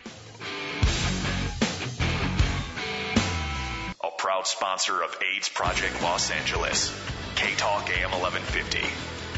A proud sponsor of AIDS Project Los Angeles. K-Talk A M eleven fifty.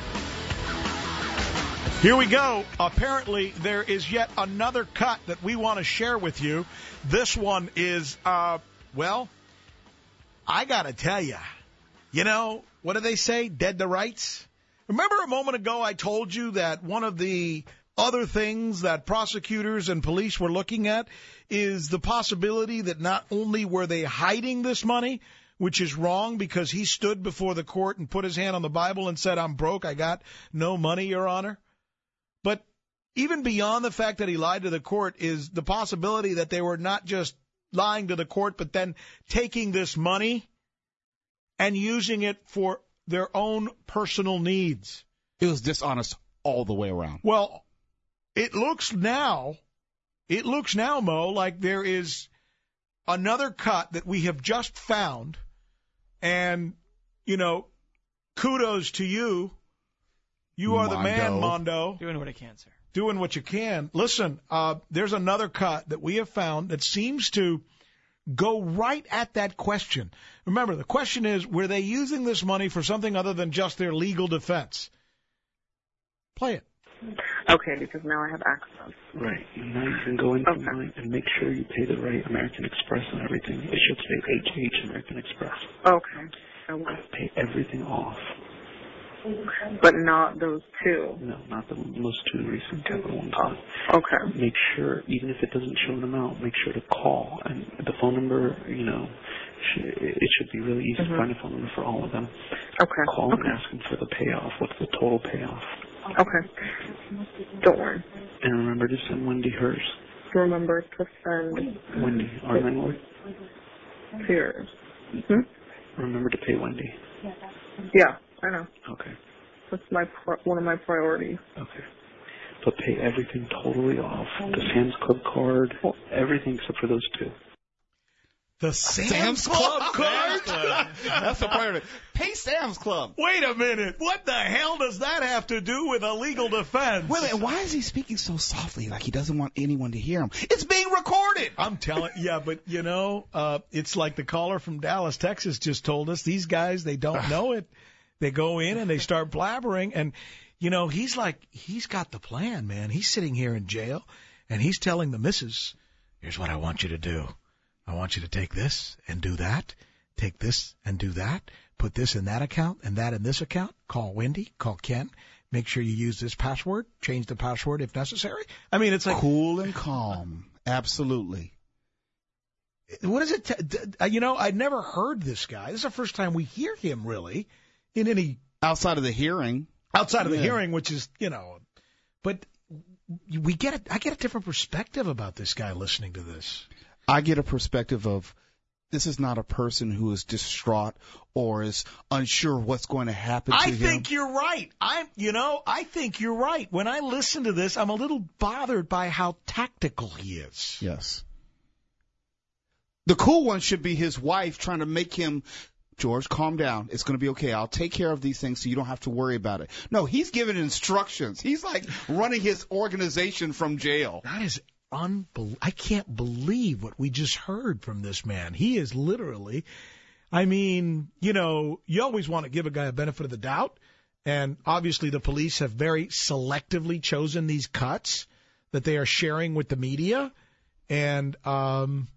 Here we go. Apparently, there is yet another cut that we want to share with you. This one is, uh, well, I got to tell you, you know, what do they say? Dead to rights? Remember a moment ago I told you that one of the other things that prosecutors and police were looking at is the possibility that not only were they hiding this money, which is wrong because he stood before the court and put his hand on the Bible and said, I'm broke, I got no money, Your Honor. But even beyond the fact that he lied to the court is the possibility that they were not just lying to the court, but then taking this money and using it for their own personal needs. It was dishonest all the way around. Well, it looks now, it looks now, Mo, like there is another cut that we have just found. And, you know, kudos to you. You are the man, Mondo. Doing what I can, sir. Doing what you can. Listen, uh, there's another cut that we have found that seems to go right at that question. Remember, the question is, were they using this money for something other than just their legal defense? Play it. Okay, because now I have access. Right. And now you can go into Okay. mine and make sure you pay the right American Express and everything. It should say H H American Express. Okay. I will. Pay everything off. But not those two. No, not the most two recent capital ones. Okay. Make sure, even if it doesn't show an amount, make sure to call. And the phone number, you know, sh- it should be really easy Mm-hmm. to find a phone number for all of them. Okay. Call okay. and ask them for the payoff. What's the total payoff? Okay. Don't worry. And remember to send Wendy hers. Remember to send Wendy, our landlord. yours. Hmm? Remember to pay Wendy. Yeah, I know. Okay. That's my pri- one of my priorities. Okay. But pay everything totally off. The Sam's Club card, everything except for those two. The Sam's, Sam's Club, Club card? That's the priority. Pay Sam's Club. Wait a minute. What the hell does that have to do with a legal defense? Wait a minute. Why is he speaking so softly, like he doesn't want anyone to hear him? It's being recorded. I'm telling yeah, but, you know, uh, it's like the caller from Dallas, Texas just told us. These guys, they don't know it. They go in and they start blabbering. And, you know, he's like, he's got the plan, man. He's sitting here in jail, and he's telling the missus, here's what I want you to do. I want you to take this and do that, take this and do that, put this in that account and that in this account, call Wendy, call Ken, make sure you use this password, change the password if necessary. I mean, it's like... Cool and calm. Absolutely. What is it? T- d- you know, I'd never heard this guy. This is the first time we hear him, really, in any... Outside of the hearing. Outside of the Yeah. hearing, which is, you know... But we get a, I get a different perspective about this guy listening to this. I get a perspective of this is not a person who is distraught or is unsure what's going to happen to I him. I think you're right. I'm, you know, I think you're right. When I listen to this, I'm a little bothered by how tactical he is. Yes. The cool one should be his wife trying to make him, George, calm down. It's going to be okay. I'll take care of these things so you don't have to worry about it. No, he's giving instructions. He's like running his organization from jail. That is unbelievable. I can't believe what we just heard from this man. He is literally, I mean, you know, you always want to give a guy a benefit of the doubt. And obviously the police have very selectively chosen these cuts that they are sharing with the media. And um,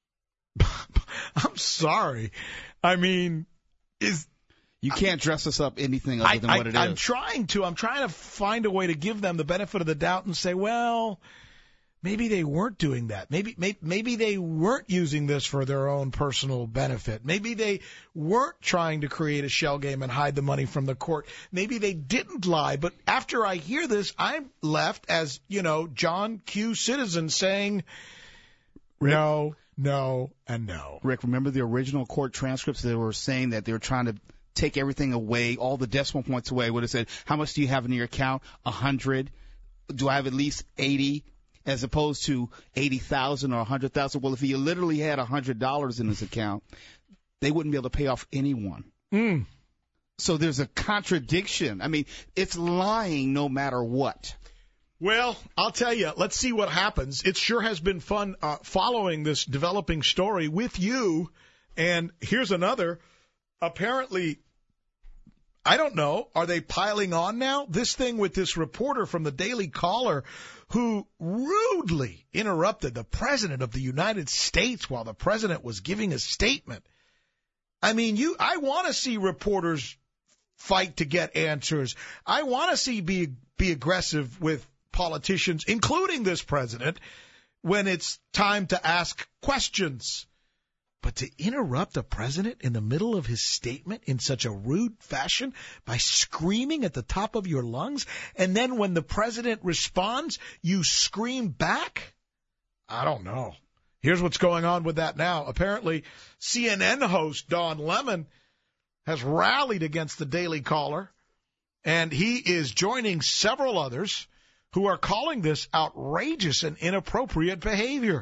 I'm sorry. I mean, is you can't dress us up anything other I, than I, what it I'm is. trying to. I'm trying to find a way to give them the benefit of the doubt and say, well, maybe they weren't doing that. Maybe, maybe maybe they weren't using this for their own personal benefit. Maybe they weren't trying to create a shell game and hide the money from the court. Maybe they didn't lie. But after I hear this, I'm left as, you know, John Q. Citizen saying, Rick, no, no, and no. Rick, remember the original court transcripts? They were saying that they were trying to take everything away, all the decimal points away. Would have said, how much do you have in your account? A hundred. Do I have at least eighty? As opposed to eighty thousand or one hundred thousand. Well, if he literally had one hundred dollars in his account, they wouldn't be able to pay off anyone. Mm. So there's a contradiction. I mean, it's lying no matter what. Well, I'll tell you, let's see what happens. It sure has been fun uh, following this developing story with you. And here's another. Apparently, I don't know, are they piling on now? This thing with this reporter from the Daily Caller who rudely interrupted the President of the United States while the President was giving a statement. I mean, you. I want to see reporters fight to get answers. I want to see be be aggressive with politicians, including this President, when it's time to ask questions. But to interrupt the President in the middle of his statement in such a rude fashion by screaming at the top of your lungs, and then when the President responds, you scream back? I don't know. Here's what's going on with that now. Apparently, C N N host Don Lemon has rallied against the Daily Caller, and he is joining several others who are calling this outrageous and inappropriate behavior.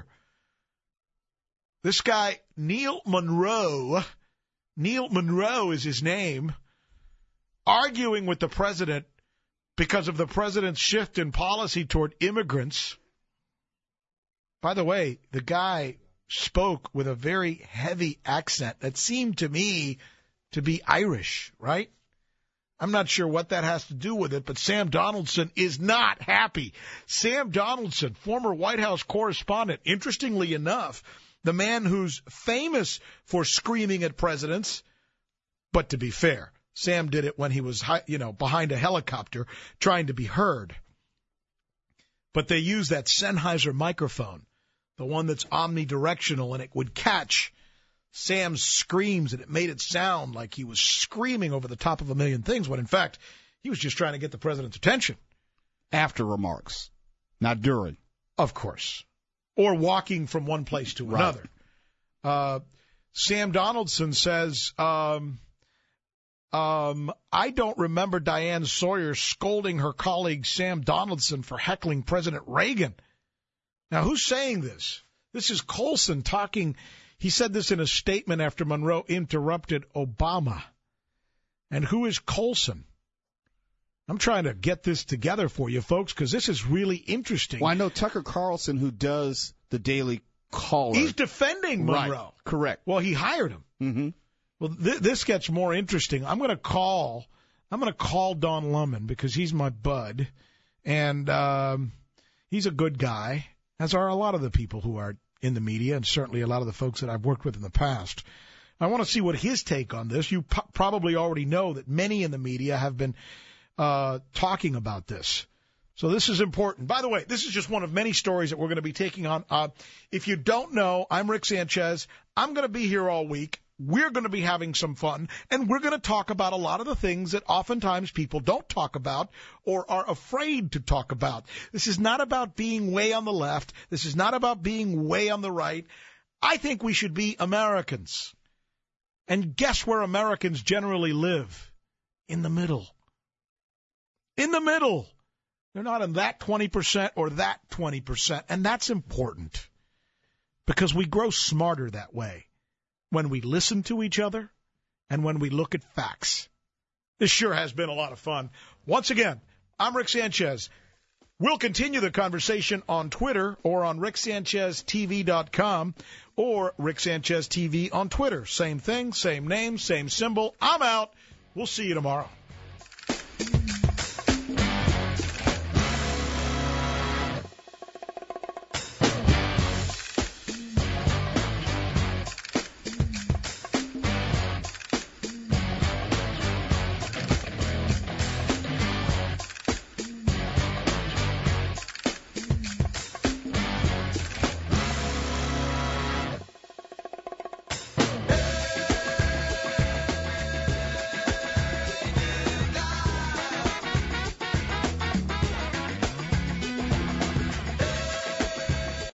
This guy, Neil Monroe, Neil Monroe is his name, arguing with the President because of the President's shift in policy toward immigrants. By the way, the guy spoke with a very heavy accent that seemed to me to be Irish, right? I'm not sure what that has to do with it, but Sam Donaldson is not happy. Sam Donaldson, former White House correspondent, interestingly enough, the man who's famous for screaming at presidents, but to be fair, Sam did it when he was, you know, behind a helicopter trying to be heard. But they use that Sennheiser microphone, the one that's omnidirectional, and it would catch Sam's screams, and it made it sound like he was screaming over the top of a million things, when in fact he was just trying to get the president's attention. After remarks, not during. Of course. Or walking from one place to right. another. Uh, Sam Donaldson says, um, um, I don't remember Diane Sawyer scolding her colleague Sam Donaldson for heckling President Reagan. Now, who's saying this? This is Colson talking. He said this in a statement after Monroe interrupted Obama. And who is Colson? I'm trying to get this together for you, folks, because this is really interesting. Well, I know Tucker Carlson, who does the Daily Caller. He's defending Monroe. Right. Correct. Well, he hired him. Mm-hmm. Well, th- this gets more interesting. I'm going to call. I'm going to call Don Lemon because he's my bud, and um, he's a good guy, as are a lot of the people who are in the media, and certainly a lot of the folks that I've worked with in the past. I want to see what his take on this. You p- probably already know that many in the media have been Uh, talking about this. So this is important. By the way, this is just one of many stories that we're going to be taking on. Uh, if you don't know, I'm Rick Sanchez. I'm going to be here all week. We're going to be having some fun, and we're going to talk about a lot of the things that oftentimes people don't talk about or are afraid to talk about. This is not about being way on the left. This is not about being way on the right. I think we should be Americans. And guess where Americans generally live? In the middle. In the middle. They're not in that twenty percent or that twenty percent. And that's important because we grow smarter that way when we listen to each other and when we look at facts. This sure has been a lot of fun. Once again, I'm Rick Sanchez. We'll continue the conversation on Twitter or on rick sanchez t v dot com or Rick Sanchez T V on Twitter. Same thing, same name, same symbol. I'm out. We'll see you tomorrow.